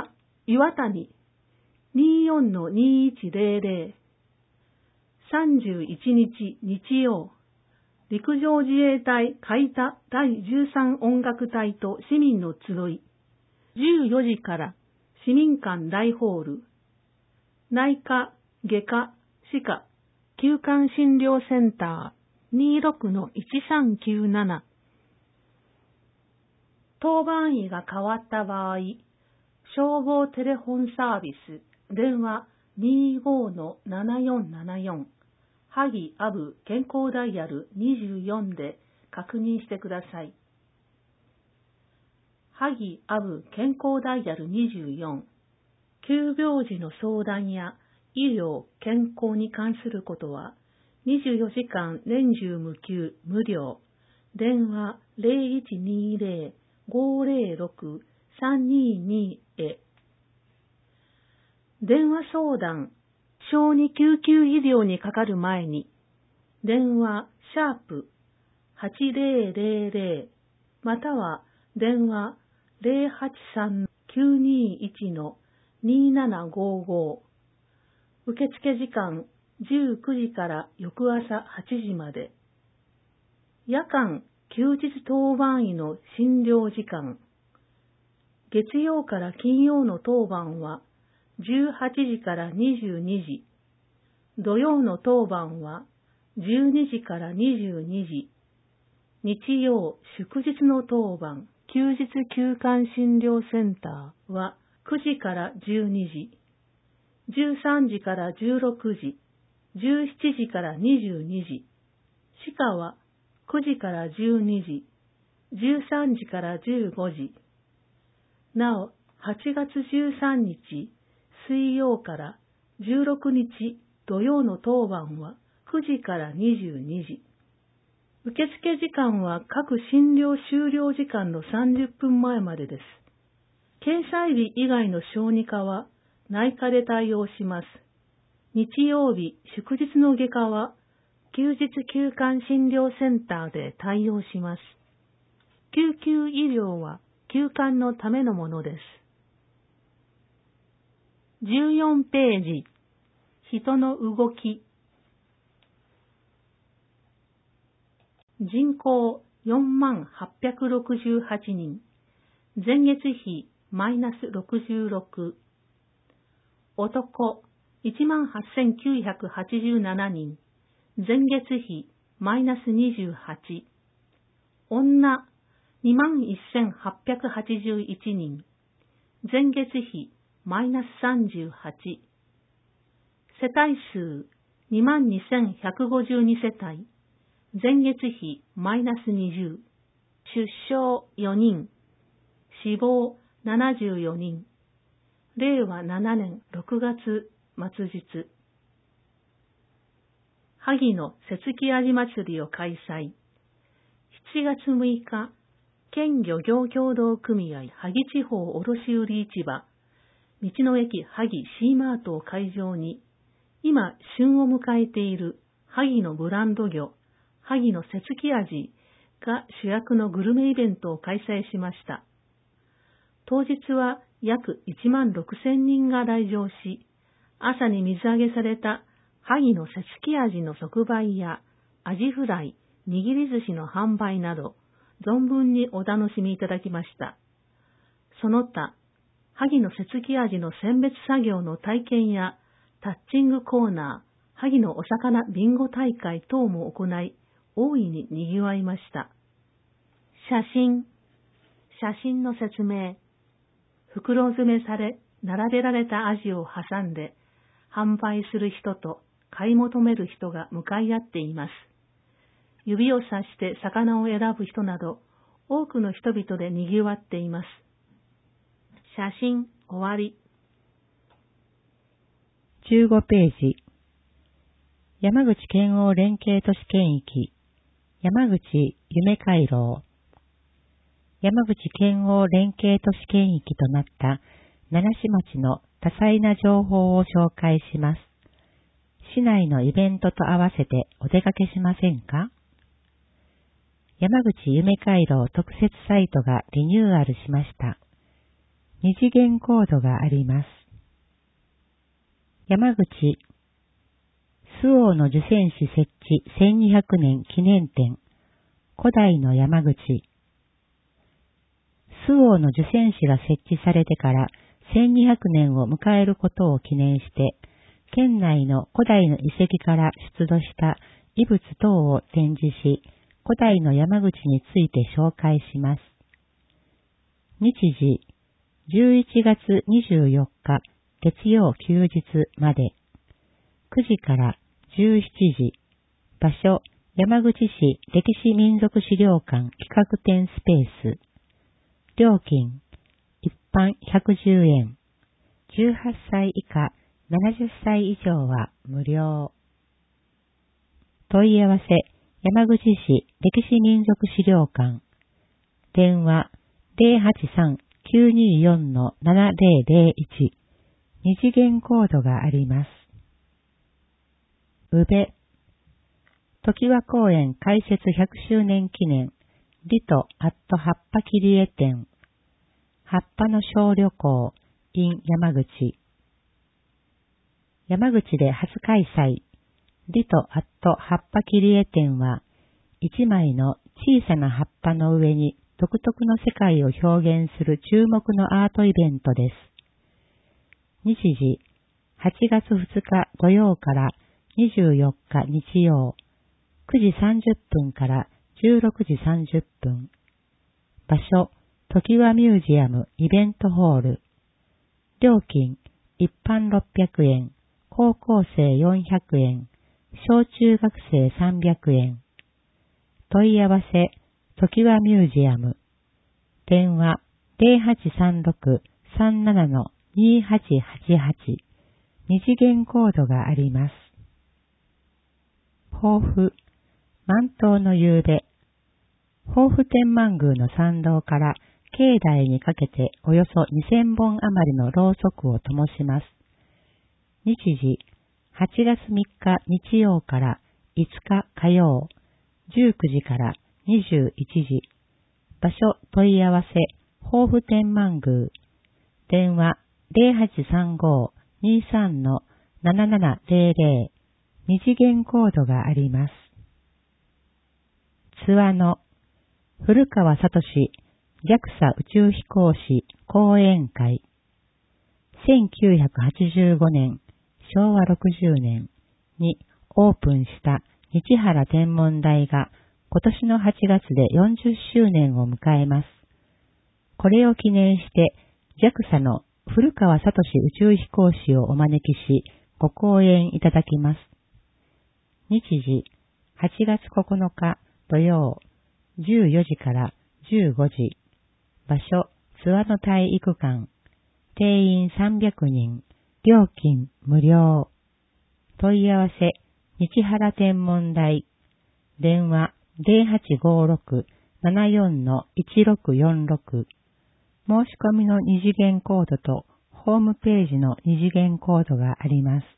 S3: 岩谷 にじゅうよんのにいちゼロゼロ さんじゅういちにち日曜、陸上自衛隊海田だいじゅうさん音楽隊と市民の集い、じゅうよじから市民館大ホール、内科、外科、歯科、急患診療センター にじゅうろくのいちさんきゅうなな。当番医が変わった場合、消防テレフォンサービス、電話 にじゅうごのななよんななよん、萩アブ健康ダイヤルにじゅうよんで確認してください。萩アブ健康ダイヤルにじゅうよん、急病時の相談や医療、健康に関することはにじゅうよじかん年中無休無料。電話 ゼロいちにゼロ ごゼロろく さんにに へ。電話相談、小児救急医療にかかる前に、電話シャープはちゼロゼロゼロまたは電話ゼロはちさんきゅうにいちのにななごご。受付時間じゅうくじから翌朝はちじまで。夜間、休日当番医の診療時間。月曜から金曜の当番はじゅうはちじからにじゅうにじ。土曜の当番はじゅうにじからにじゅうにじ。日曜、祝日の当番、休日休館診療センターはくじからじゅうにじ。じゅうさんじからじゅうろくじ、じゅうしちじからにじゅうにじ、歯科はくじからじゅうにじ、じゅうさんじからじゅうごじ。なお、はちがつじゅうさんにち水曜からじゅうろくにち土曜の当番はくじからにじゅうにじ。受付時間は各診療終了時間のさんじゅっぷんまえまでです。掲載日以外の小児科は内科で対応します。日曜日、祝日の外科は、休日休館診療センターで対応します。救急医療は休館のためのものです。じゅうよんページ、人の動き。人口よんまんはっぴゃくろくじゅうはちにん、前月比マイナスろくじゅうろく。男いちまんはっせんきゅうひゃくはちじゅうななにん、前月比マイナスにじゅうはち。女にまんせんはっぴゃくはちじゅういちにん、前月比マイナスさんじゅうはち。世帯数にまんにせんひゃくごじゅうにせたい、前月比マイナスにじゅう。出生よにん、死亡ななじゅうよにん。れいわななねんろくがつ末日。萩の節木味祭りを開催。しちがつむいか、県漁業協同組合萩地方卸売市場、道の駅萩シーマートを会場に、今旬を迎えている萩のブランド魚、萩の節木味が主役のグルメイベントを開催しました。当日は約いちまんろくせんにんが来場し、朝に水揚げされた萩の節木味の即売やアジフライ、握り寿司の販売など、存分にお楽しみいただきました。その他、萩の節木味の選別作業の体験やタッチングコーナー、萩のお魚ビンゴ大会等も行い、大いに賑わいました。写真、写真の説明。袋詰めされ、並べられたアジを挟んで、販売する人と買い求める人が向かい合っています。指をさして魚を選ぶ人など、多くの人々で賑わっています。写真終わり。
S4: じゅうごページ。山口県央連携都市圏域、山口夢回廊。山口県央連携都市圏域となった七市町の多彩な情報を紹介します。市内のイベントと合わせてお出かけしませんか？山口夢回廊特設サイトがリニューアルしました。 二次元コードがあります。山口、周防の受選士設置せんにひゃくねん記念展、古代の山口。周防の受選士が設置されてからせんにひゃくねんを迎えることを記念して、県内の古代の遺跡から出土した遺物等を展示し、古代の山口について紹介します。日時、じゅういちがつにじゅうよっか月曜休日まで、くじからじゅうしちじ、場所、山口市歴史民族資料館企画展スペース、料金、一般ひゃくじゅうえん、じゅうはっさい以下ななじゅっさい以上は無料。問い合わせ、山口市歴史民族資料館。電話、ゼロはちさん きゅうにーよん ななゼロゼロいち。二次元コードがあります。宇部、常盤公園開設ひゃくしゅうねん記念、リトアット葉っぱ切り絵展。葉っぱの小旅行 in 山口。山口で初開催、リトアット葉っぱ切り絵展は、一枚の小さな葉っぱの上に独特の世界を表現する注目のアートイベントです。日時、はちがつふつか土曜からにじゅうよっか日曜、くじさんじゅっぷんからじゅうろくじさんじゅっぷん。場所、常盤ミュージアムイベントホール。料金、一般ろっぴゃくえん、高校生よんひゃくえん、小中学生さんびゃくえん。問い合わせ、常盤ミュージアム。電話、ゼロはちさんろく さんなな にはちはちはち。二次元コードがあります。抱負、満冬の夕べ。抱負天満宮の参道から境内にかけておよそにせんぼん余りのろうそくを灯します。日時、はちがつみっか日曜からいつか火曜、じゅうくじからにじゅういちじ。場所問い合わせ、抱負天満宮。電話ゼロはちさんご にさん ななななゼロゼロ。二次元コードがあります。津和野、古川聡 ジャクサ 宇宙飛行士講演会。せんきゅうひゃくはちじゅうごねん、しょうわろくじゅうねんにオープンした日原天文台が今年のはちがつでよんじゅっしゅうねんを迎えます。これを記念して ジャクサ の古川聡宇宙飛行士をお招きしご講演いただきます。日時、はちがつここのか土曜、じゅうよじからじゅうごじ。場所、津和野体育館。定員さんびゃくにん。料金無料。問い合わせ、日原天文台。電話ゼロはちごろく ななよん いちろくよんろく。申し込みの二次元コードとホームページの二次元コードがあります。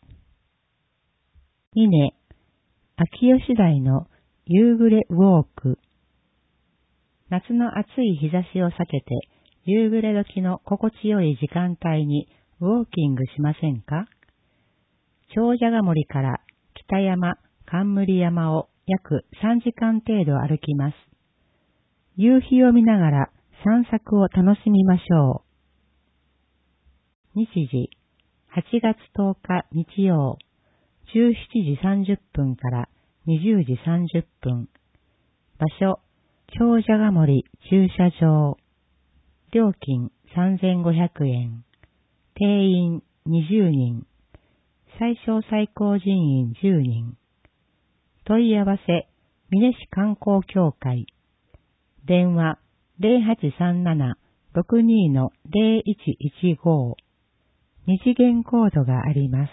S4: 稲、秋吉台の夕暮れウォーク。夏の暑い日差しを避けて夕暮れ時の心地よい時間帯にウォーキングしませんか？長者ヶ森から北山、冠山を約さんじかん程度歩きます。夕日を見ながら散策を楽しみましょう。日時、はちがつとおか日曜、じゅうしちじさんじゅっぷんからにじゅうじさんじゅっぷん。場所、長者ヶ森駐車場。料金さんぜんごひゃくえん。定員にじゅうにん。最小最高人員じゅうにん。問い合わせ、美祢市観光協会。電話ゼロはちさんなな ろくにー ゼロいちいちご。二次元コードがあります。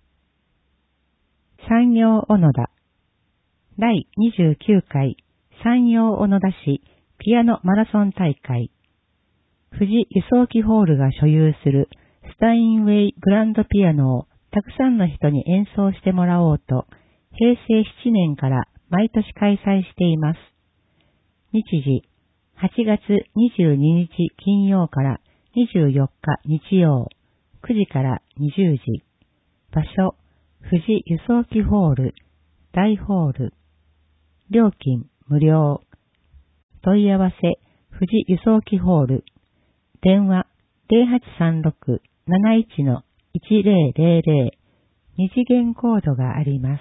S4: 山陽小野田。だいにじゅうきゅうかい山陽小野田市ピアノマラソン大会。富士輸送機ホールが所有するスタインウェイグランドピアノをたくさんの人に演奏してもらおうと、へいせいしちねんから毎年開催しています。日時、はちがつにじゅうににち金曜からにじゅうよっか日曜くじからにじゅうじ。場所、富士輸送機ホール、大ホール。料金無料。問い合わせ、富士輸送機ホール。電話 ゼロはちさんろく なないち いちゼロゼロゼロ。二次元コードがあります。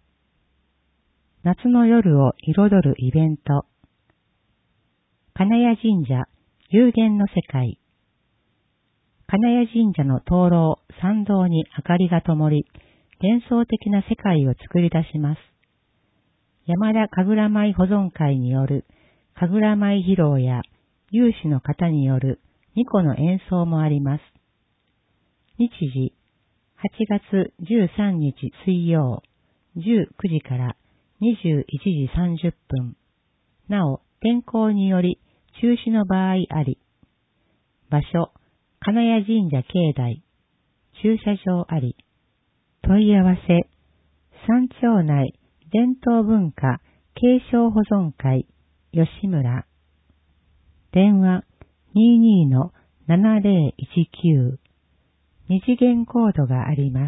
S4: 夏の夜を彩るイベント。金谷神社、幽玄の世界。金谷神社の灯籠、参道に明かりが灯り、幻想的な世界を作り出します。山田神楽舞保存会による神楽舞披露や有志の方によるにこの演奏もあります。日時、はちがつじゅうさんにち水曜、じゅうくじからにじゅういちじさんじゅっぷん。なお、天候により中止の場合あり。場所、金谷神社境内。駐車場あり。問い合わせ、山町内伝統文化継承保存会、吉村。電話 にじゅうに ななゼロいちきゅう。二次元コードがあります。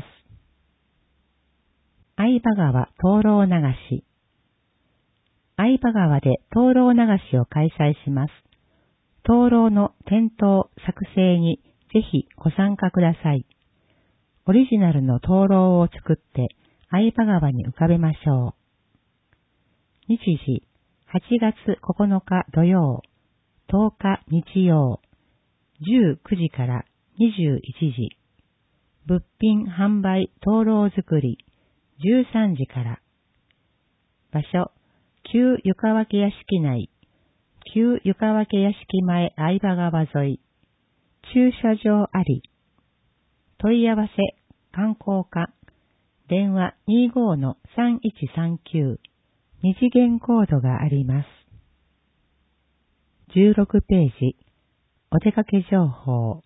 S4: 相場川灯籠流し。相場川で灯籠流しを開催します。灯籠の点灯作成にぜひご参加ください。オリジナルの灯籠を作って相場川に浮かべましょう。日時、はちがつここのか土曜、とおか日曜、じゅうくじからにじゅういちじ。物品販売灯籠作り、じゅうさんじから。場所、旧湯川家屋敷内、旧湯川家屋敷前相場川沿い。駐車場あり。問い合わせ、観光課。電話 にじゅうご さんいちさんきゅう。二次元コードがあります。じゅうろくページ。お出かけ情報。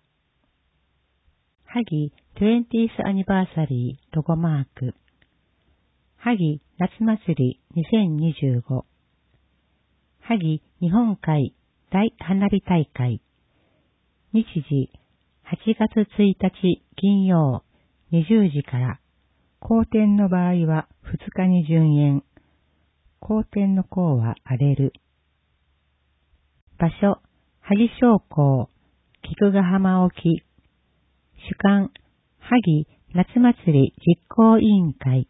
S4: 萩 にじゅう アニバーサリーロゴマーク。萩夏祭りにせんにじゅうご。萩日本海大花火大会。日時はちがつついたち金曜にじゅうじから。後天の場合はふつかに順延。後天の項は荒れる。場所、萩商工、菊ヶ浜沖。主幹、萩夏祭り実行委員会。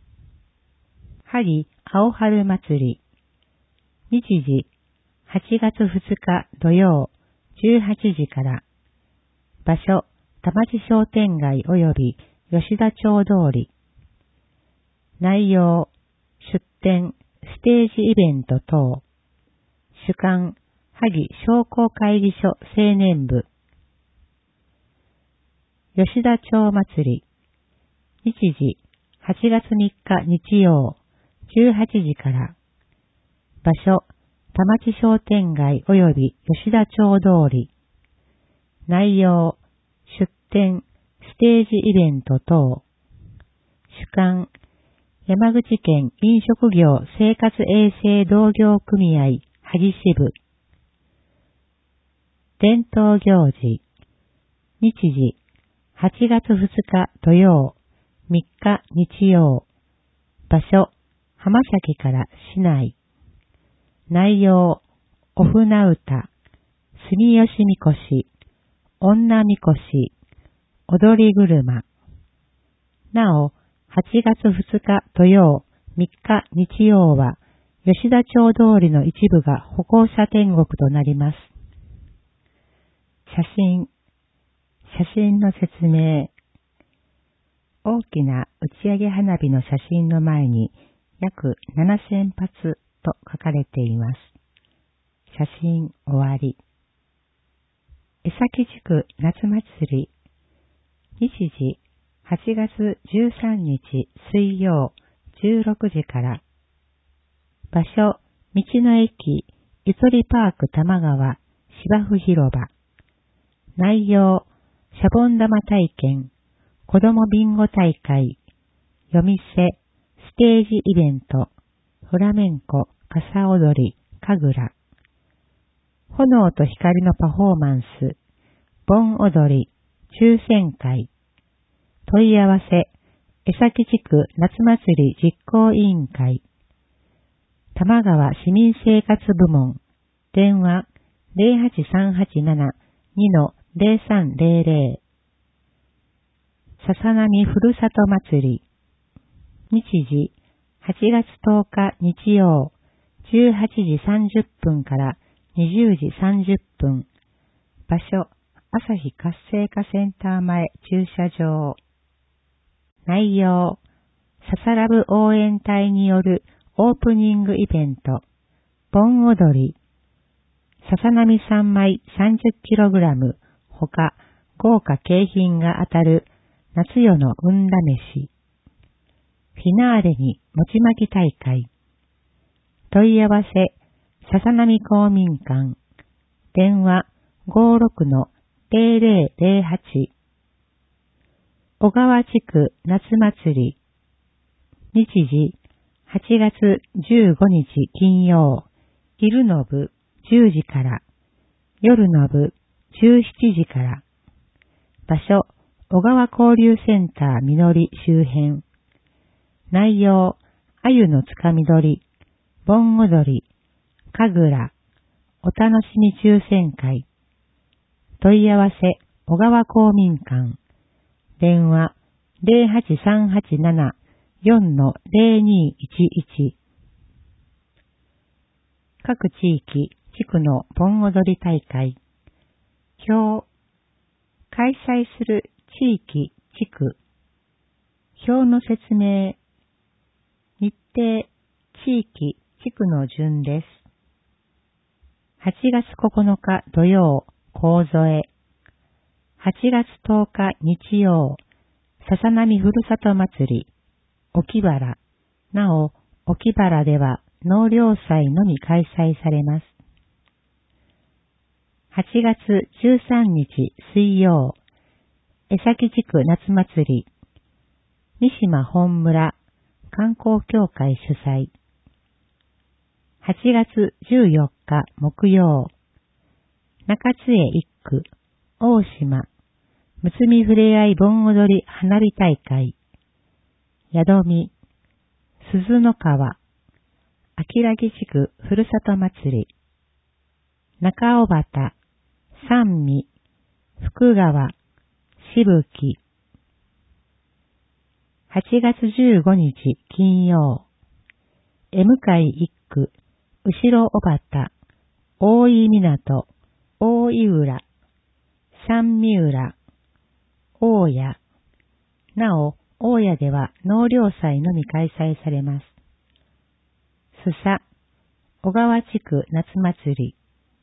S4: 萩青春祭り。日時、はちがつふつか土曜、じゅうはちじから。場所、田町商店街及び吉田町通り。内容、出展、ステージイベント等。主幹、萩商工会議所青年部。吉田町祭り。日時、はちがつみっか日曜、じゅうはちじから。場所、田町商店街及び吉田町通り。内容、出展、ステージイベント等。主幹、山口県飲食業生活衛生同業組合萩支部。伝統行事。日時、はちがつふつか土曜、みっか日曜。場所、浜崎から市内。内容、お船歌、住吉みこし、女みこし、踊り車。なお、はちがつふつか土曜、みっか日曜は、吉田町通りの一部が歩行者天国となります。写真。写真の説明。大きな打ち上げ花火の写真の前に約ななせんぱつと書かれています。写真終わり。江崎地区夏祭り。日時はちがつじゅうさんにち水曜じゅうろくじから。場所、道の駅ゆとりパーク玉川芝生広場。内容、シャボン玉体験、子供ビンゴ大会、夜店、ステージイベント、フラメンコ、傘踊り、神楽。炎と光のパフォーマンス、 盆踊り、抽選会。問い合わせ、江崎地区夏祭り実行委員会。玉川市民生活部門。電話 ゼロはちさんはちなな にのゼロさんゼロゼロ。笹波ふるさと祭り。日時、はちがつとおか日曜、じゅうはちじさんじゅっぷんからにじゅうじさんじゅっぷん。場所、朝日活性化センター前駐車場。内容、ササラブ応援隊によるオープニングイベント、盆踊り、笹波三枚 さんじゅっキログラム、ほか豪華景品が当たる夏夜の運試し。フィナーレに餅巻き大会。問い合わせ、笹波公民館。電話ごろくのゼロゼロゼロはち。小川地区夏祭り。日時、はちがつじゅうごにち金曜。昼の部じゅうじから。夜の部じゅうしちじから。場所、小川交流センターみのり周辺。内容、あゆのつかみ取り、盆踊り、神楽、お楽しみ抽選会。問い合わせ、小川公民館。電話、ゼロはちさんはちなな よんのゼロにいちいち。各地域、地区の盆踊り大会。表、開催する地域、地区。表の説明。日程、地域、地区の順です。はちがつここのか土曜、神添。はちがつとおか日曜、笹波ふるさと祭り、沖原。なお、沖原では納涼祭のみ開催されます。はちがつじゅうさんにち水曜、江崎地区夏祭り、三島本村観光協会主催。はちがつじゅうよっか木曜、中津江一区、大島、むつみふれあい盆踊り花火大会。宿見、鈴の川、秋良木地区ふるさと祭り。中尾畑、三味、福川、しぶき。はちがつじゅうごにち金曜、江向一区、後ろ小畑、大井港、大井浦、三味浦、大谷。なお、大谷では納涼祭のみ開催されます。須佐、小川地区夏祭り。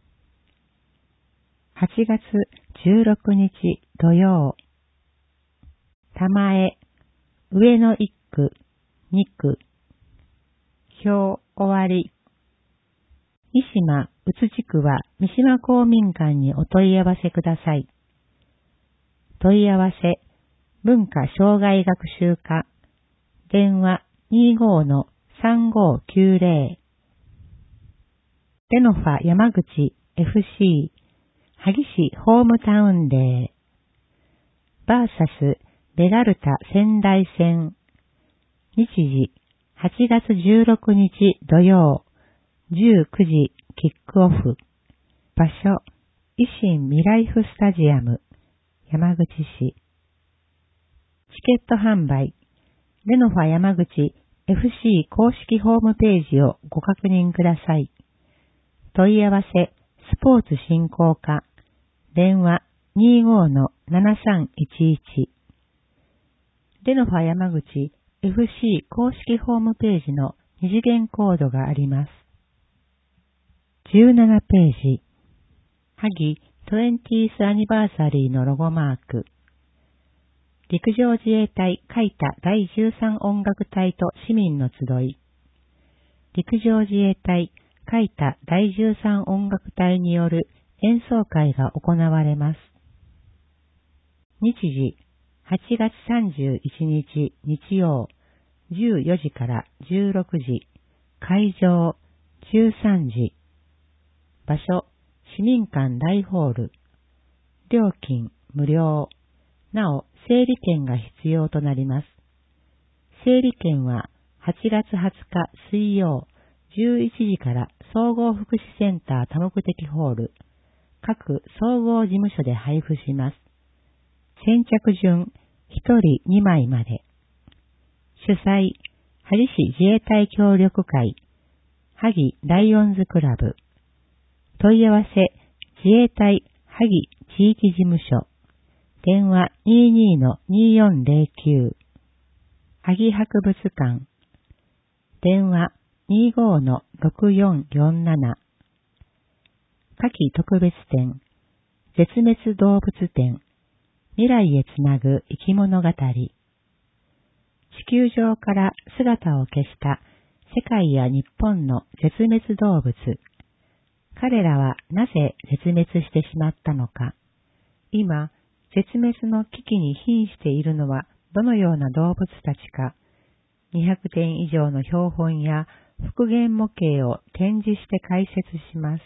S4: はちがつじゅうろくにち土曜、玉江、上野一区、二区。表終わり。三島、宇津地区は三島公民館にお問い合わせください。問い合わせ、文化障害学習課。電話にごのさんごきゅうゼロ。レノファ山口 エフシー、萩市ホームタウンデー。バーサスベガルタ仙台線。日時、はちがつじゅうろくにち土曜、じゅうくじキックオフ。場所、維新ミライフスタジアム、山口市。チケット販売、レノファ山口 エフシー 公式ホームページをご確認ください。問い合わせ、スポーツ振興課。電話にごのななさんいちいち。レノファ山口 エフシー 公式ホームページの二次元コードがあります。じゅうななページ。萩 にじゅうth アニバーサリーのロゴマーク。陸上自衛隊海田だいじゅうさん音楽隊と市民の集い。陸上自衛隊海田だいじゅうさん音楽隊による演奏会が行われます。日時、はちがつさんじゅういちにち日曜、じゅうよじからじゅうろくじ、会場じゅうさんじ。場所、市民館大ホール。 料金無料。なお、整理券が必要となります。整理券ははちがつはつか水曜じゅういちじから総合福祉センター多目的ホール各総合事務所で配布します。先着順ひとりにまいまで。主催、萩市自衛隊協力会、萩ライオンズクラブ。問い合わせ、自衛隊萩地域事務所。電話 にじゅうに の にじゅうよんゼロきゅう。萩博物館。電話 にじゅうご の ろくよんよんなな。夏季特別展。絶滅動物展。未来へつなぐ生き物語。地球上から姿を消した世界や日本の絶滅動物。彼らはなぜ絶滅してしまったのか。今、絶滅の危機に瀕しているのはどのような動物たちか。にひゃくてん以上の標本や復元模型を展示して解説します。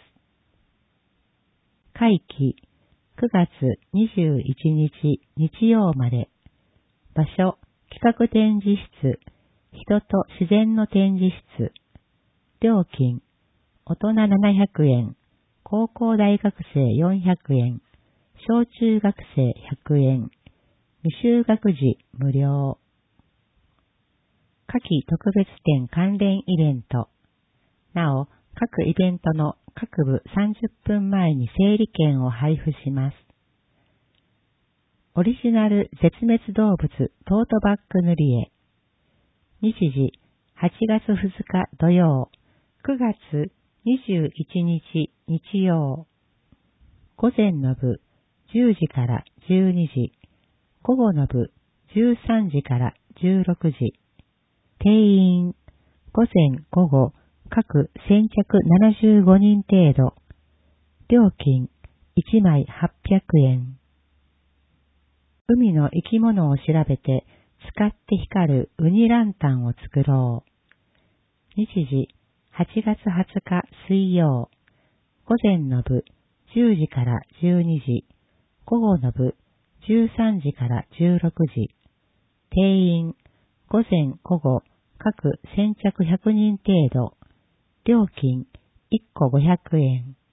S4: 会期くがつにじゅういちにち日曜まで。場所企画展示室人と自然の展示室。料金大人ななひゃくえん、高校大学生よんひゃくえん、小中学生ひゃくえん、未就学児無料。夏季特別展関連イベント。なお、各イベントの各部さんじゅっぷんまえに整理券を配布します。オリジナル絶滅動物トートバッグ塗り絵。日時はちがつふつか土曜、くがつにじゅういちにち日曜。午前の部じゅうじからじゅうにじ、午後の部じゅうさんじからじゅうろくじ。定員午前午後各先着ななじゅうごにん程度。料金いちまいはっぴゃくえん。海の生き物を調べて使って光るウニランタンを作ろう。日時はちがつはつか水曜。午前の部じゅうじからじゅうにじ、午後の部じゅうさんじからじゅうろくじ。定員午前午後各先着ひゃくにん程度。料金いっこごひゃくえん。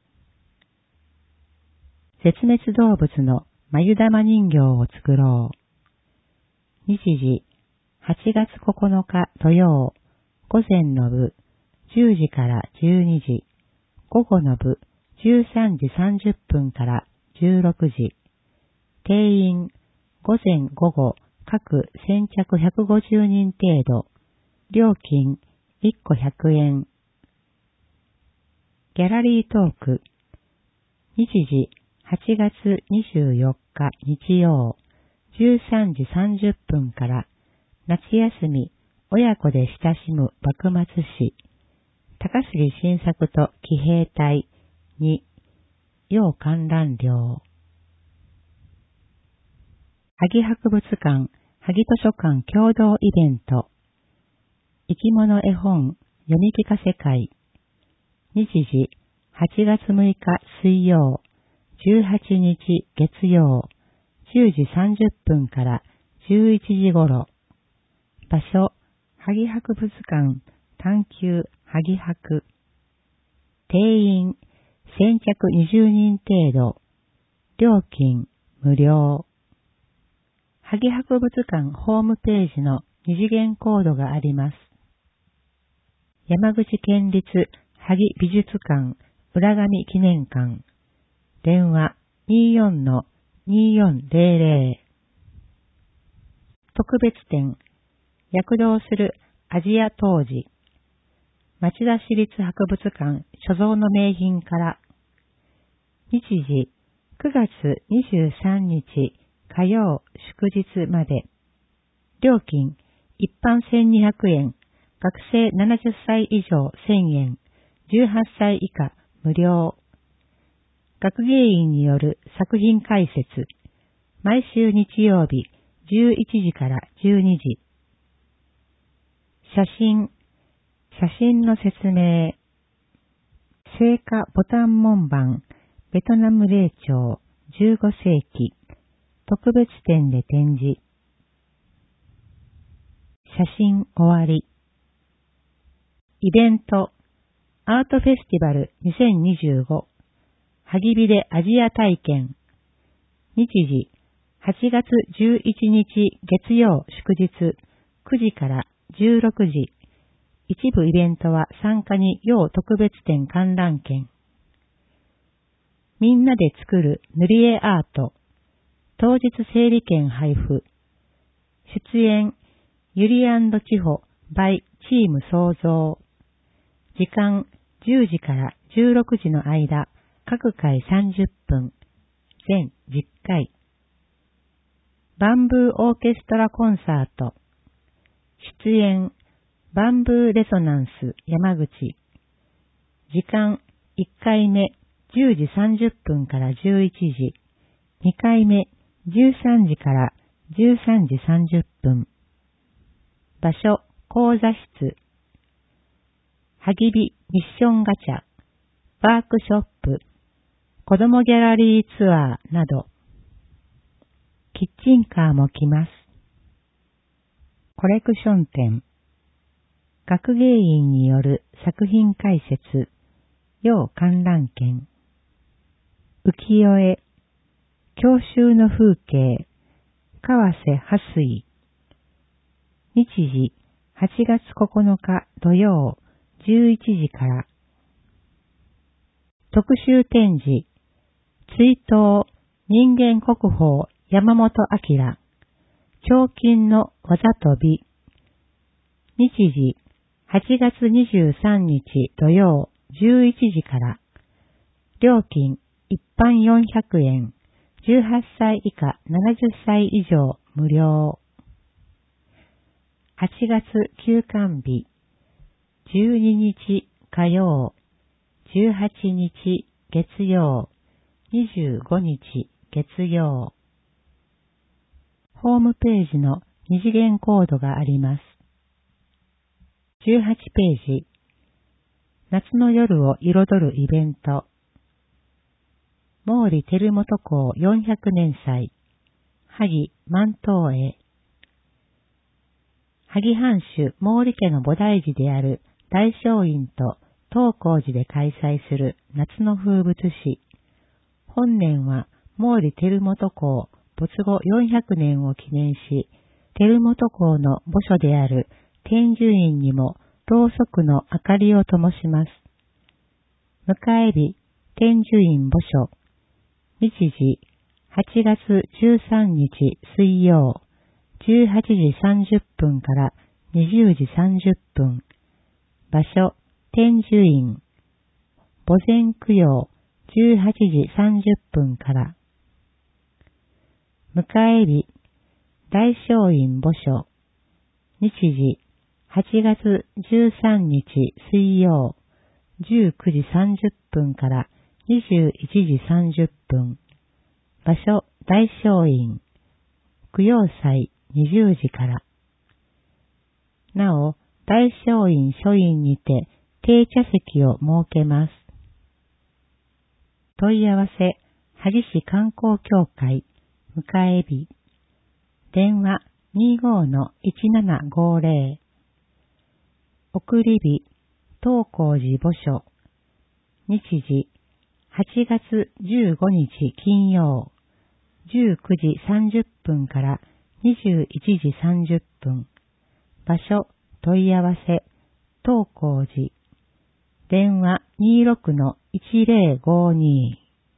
S4: 絶滅動物の眉玉人形を作ろう。日時はちがつここのか土曜。午前の部じゅうじからじゅうにじ、午後の部じゅうさんじさんじゅっぷんからじゅうろくじ。定員午前午後各先着ひゃくごじゅうにん程度。料金いっこひゃくえん。ギャラリートーク。日時はちがつにじゅうよっか日曜じゅうさんじさんじゅっぷんから夏休み親子で親しむ幕末史高杉晋作と騎兵隊に要観覧料。萩博物館萩図書館共同イベント生き物絵本読み聞かせ会。日時はちがつむいか水曜じゅうはちにち月曜じゅうじさんじゅっぷんからじゅういちじ頃。場所萩博物館探求萩博。定員先着にじゅうにん程度。料金無料。萩博物館ホームページの二次元コードがあります。山口県立萩美術館浦上記念館。電話 にじゅうよん の にじゅうよんゼロゼロ。特別展躍動するアジア陶磁。町田市立博物館所蔵の名品から。日時くがつにじゅうさんにち火曜祝日まで。料金一般せんにひゃくえん、学生ななじゅっさい以上せんえん、じゅうはっさい以下無料。学芸員による作品解説。毎週日曜日じゅういちじからじゅうにじ。写真。写真の説明。聖火ボタン門番ベトナム霊長じゅうごせいき、特別展で展示。写真終わり。イベント、アートフェスティバルにせんにじゅうご、萩火でアジア体験。日時、はちがつじゅういちにち月曜祝日くじからじゅうろくじ。一部イベントは参加に要特別展観覧券。みんなで作る塗り絵アート。当日整理券配布。出演、ゆり&ちほ by チーム創造。時間、じゅうじからじゅうろくじの間、各回さんじゅっぷん。全じゅっかい。バンブーオーケストラコンサート。出演、バンブーレソナンス山口。時間、いっかいめ、じゅうじさんじゅっぷんからじゅういちじ。にかいめ、じゅうさんじからじゅうさんじさんじゅっぷん。場所、講座室。萩火ミッションガチャ、ワークショップ、子どもギャラリーツアーなど。キッチンカーも来ます。コレクション展。学芸員による作品解説、要観覧券。浮世絵、郷愁の風景、川瀬波水。日時、はちがつここのか土曜、じゅういちじから。特集展示、追悼、人間国宝山本明、彫金の技と美。日時、はちがつにじゅうさんにち土曜、じゅういちじから。料金、一般よんひゃくえん、じゅうはっさい以下ななじゅっさい以上無料。はちがつ休館日、じゅうににち火曜、じゅうはちにち月曜、にじゅうごにち月曜。ホームページの二次元コードがあります。じゅうはちページ。夏の夜を彩るイベント。毛利輝元公よんひゃくねん祭。萩万灯会。萩藩主毛利家の菩提寺である大聖院と東光寺で開催する夏の風物詩。本年は毛利輝元公没後よんひゃくねんを記念し、輝元公の墓所である天寿院にもろうそくの明かりを灯します。迎え日、天寿院墓所。日時、はちがつじゅうさんにち水曜、じゅうはちじさんじゅっぷんからにじゅうじさんじゅっぷん。場所、天寿院。墓前供養、じゅうはちじさんじゅっぷんから。迎え日、大聖院墓所。日時、はちがつじゅうさんにち水曜、じゅうくじさんじゅっぷんからにじゅういちじさんじゅっぷん。場所、大聖院。供養祭にじゅうじから。なお、大聖院書院にて定茶席を設けます。問い合わせ、萩市観光協会、迎え日。電話 にじゅうごのいちななごぜろ。送り日、東光寺墓所。日時、はちがつじゅうごにち金曜、じゅうくじさんじゅっぷんからにじゅういちじさんじゅっぷん。場所、問い合わせ、東光寺。電話 にじゅうろくのいちぜろごに。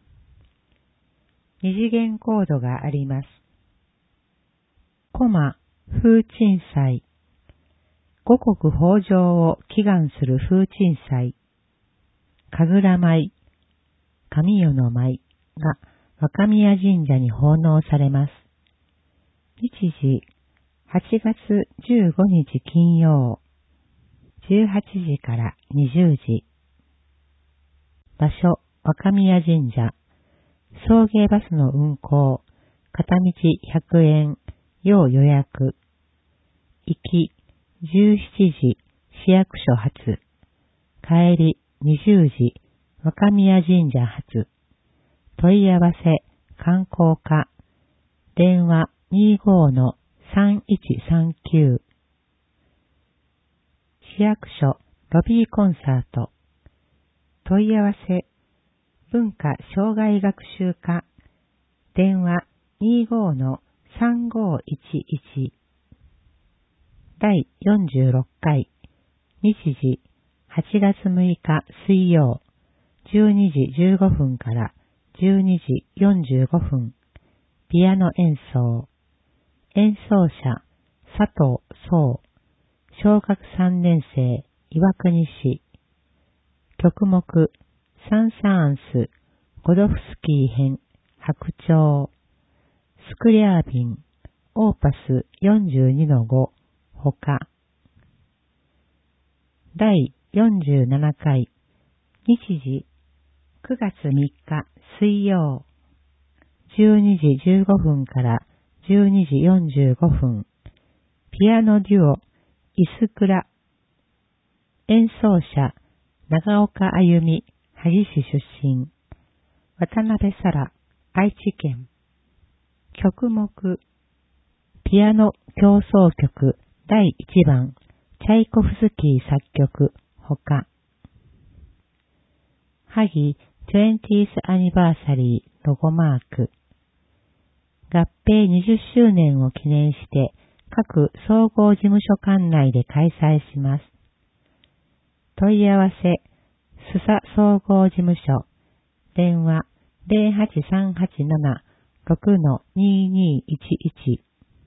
S4: 二次元コードがあります。コマ、風鎮祭。五穀豊穣を祈願する風鎮祭。神楽舞、神代の舞が若宮神社に奉納されます。日時、はちがつじゅうごにち金曜、じゅうはちじからにじゅうじ。場所、若宮神社。送迎バスの運行、片道ひゃくえん、要予約。行き、じゅうしちじ、市役所発。帰り、にじゅうじ、若宮神社発。問い合わせ、 観光課、電話 にじゅうごのさんいちさんきゅう。市役所ロビーコンサート。問い合わせ、文化障害学習課、電話 にじゅうごのさんごいちいち。だいよんじゅうろっかい、日時はちがつむいか水曜、じゅうにじじゅうごふんからじゅうにじよんじゅうごふん、ピアノ演奏。演奏者、佐藤壮、小学さんねん生、岩国市。曲目、サン・サーンス、ゴドフスキー編、白鳥。スクリャービン、オーパス よんじゅうにのご、ほか。だいよんじゅうななかい、日時くがつみっか水曜、じゅうにじじゅうごふんからじゅうにじよんじゅうごふん、ピアノデュオ、イスクラ。演奏者、長岡あゆみ、萩市出身。渡辺沙羅、愛知県。曲目、ピアノ協奏曲だいいちばん、チャイコフスキー作曲、ほか。萩 にじゅう アニバーサリーロゴマーク。合併にじゅっしゅうねんを記念して各総合事務所管内で開催します。問い合わせ、須佐総合事務所、電話 ゼロはちさんはちなな ろくのににいちいち。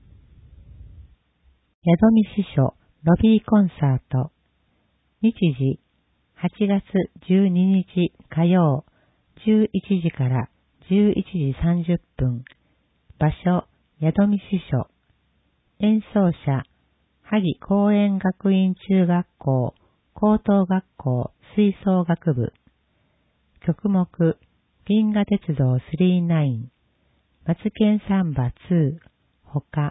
S4: 宿見支所ロビーコンサート。日時はちがつじゅうににち火曜、じゅういちじからじゅういちじさんじゅっぷん。場所、宿見支所。演奏者、萩公園学院中学校、高等学校吹奏楽部。曲目、銀河鉄道さんじゅうきゅう、マツケンサンバに、ほか。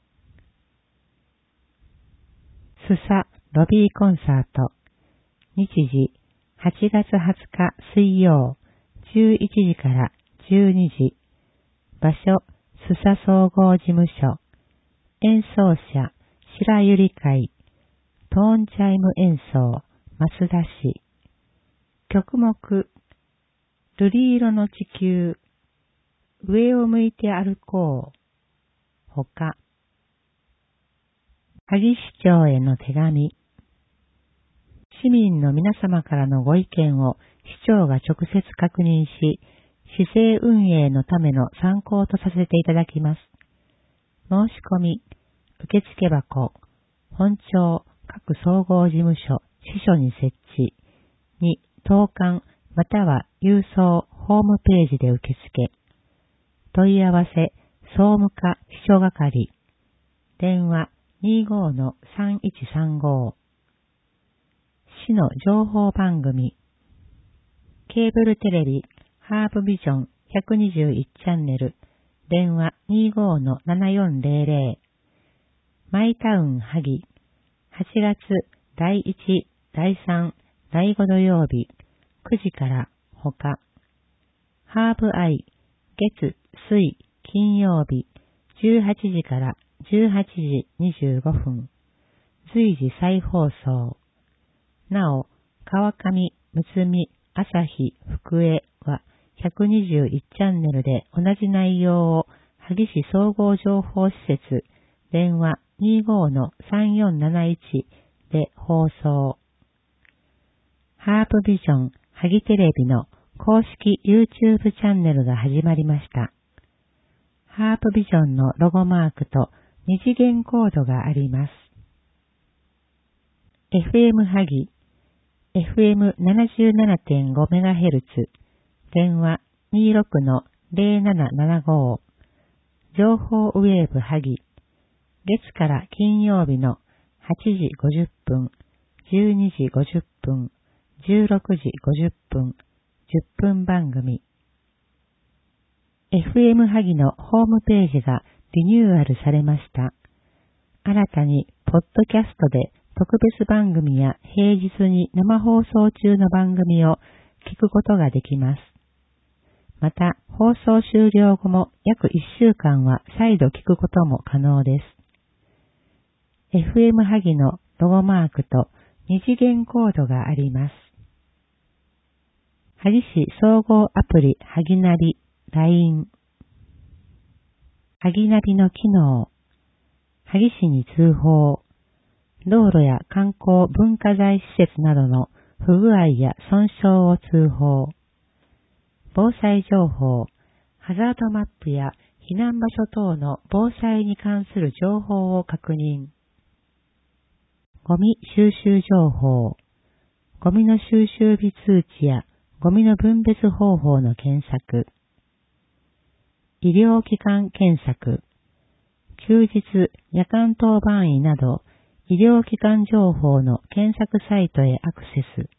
S4: 須佐ロビーコンサート。日時はちがつはつか水曜、じゅういちじからじゅうにじ。場所、須佐総合事務所。演奏者、白百合会。トーンチャイム演奏、増田市。曲目、瑠璃色の地球。上を向いて歩こう。ほか。萩市長への手紙。市民の皆様からのご意見を市長が直接確認し、市政運営のための参考とさせていただきます。申し込み、受付箱、本庁各総合事務所、支所に設置。に、投函または郵送ホームページで受付。問い合わせ、総務課秘書係。電話にじゅうごのさんいちさんご。市の情報番組。ケーブルテレビ、ハーブビジョンひゃくにじゅういちチャンネル。電話にじゅうごのななよんぜろぜろ。マイタウン萩。はちがつだいいち、だいさん、だいご土曜日、くじからほか。ハーブアイ、月、水、金曜日、じゅうはちじからじゅうはちじにじゅうごふん。随時再放送。なお、川上、むつみ、朝日、福江はひゃくにじゅういちチャンネルで同じ内容を萩市総合情報施設、電話にじゅうごのさんよんなないちで放送。ハーブビジョン萩テレビの公式 YouTube チャンネルが始まりました。ハーブビジョンのロゴマークと二次元コードがあります。エフエム 萩、エフエムななじゅうななてんごメガヘルツ、電話にじゅうろくのぜろななななご。情報ウェーブ萩、月から金曜日のはちじごじゅっぷん、じゅうにじごじゅっぷん、じゅうろくじごじゅっぷん、じゅっぷん番組。エフエム 萩のホームページがリニューアルされました。新たにポッドキャストで特別番組や平日に生放送中の番組を聞くことができます。 また、放送終了後も約いっしゅうかんは再度聞くことも可能です。エフエム ハギのロゴマークと二次元コードがあります。萩市総合アプリハギナビ ライン ハギナビの機能、萩市に通報、道路や観光文化財施設などの不具合や損傷を通報、防災情報、ハザードマップや避難場所等の防災に関する情報を確認、ゴミ収集情報、ゴミの収集日通知やゴミの分別方法の検索、医療機関検索、休日、夜間当番医など医療機関情報の検索サイトへアクセス、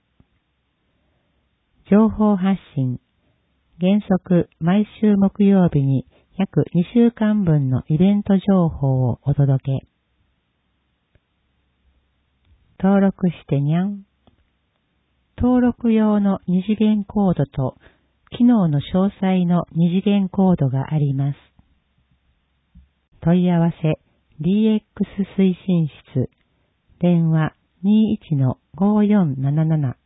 S4: 情報発信、原則毎週木曜日に約にしゅうかんぶんのイベント情報をお届け、登録してにゃん。登録用の二次元コードと機能の詳細の二次元コードがあります。問い合わせ ディーエックス 推進室電話 にじゅういちのごよんなななな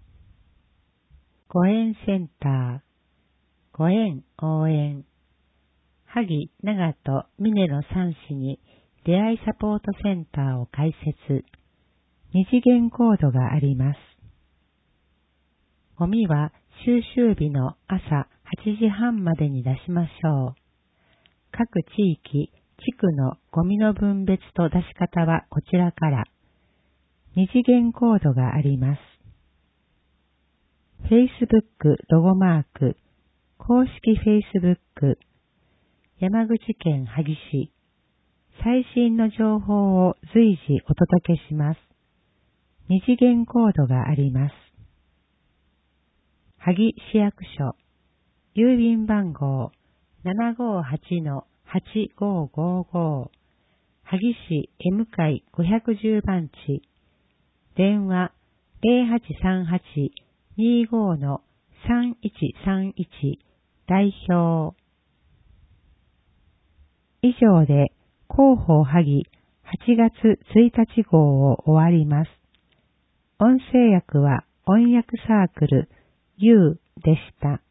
S4: ご縁センターご縁応援萩長門峰のさん市に出会いサポートセンターを開設。二次元コードがあります。ゴミは収集日の朝はちじはんまでに出しましょう。各地域、地区のゴミの分別と出し方はこちらから。二次元コードがあります。Facebook ロゴマーク、公式 Facebook、山口県萩市、最新の情報を随時お届けします。二次元コードがあります。萩市役所、郵便番号 ななごはちのはちごごご、萩市 M 会ごひゃくじゅう番地、電話 ゼロはちさんはちにーごのさんいちさんいち、代表。以上で広報萩はちがつついたち号を終わります。音声訳は音訳サークル U でした。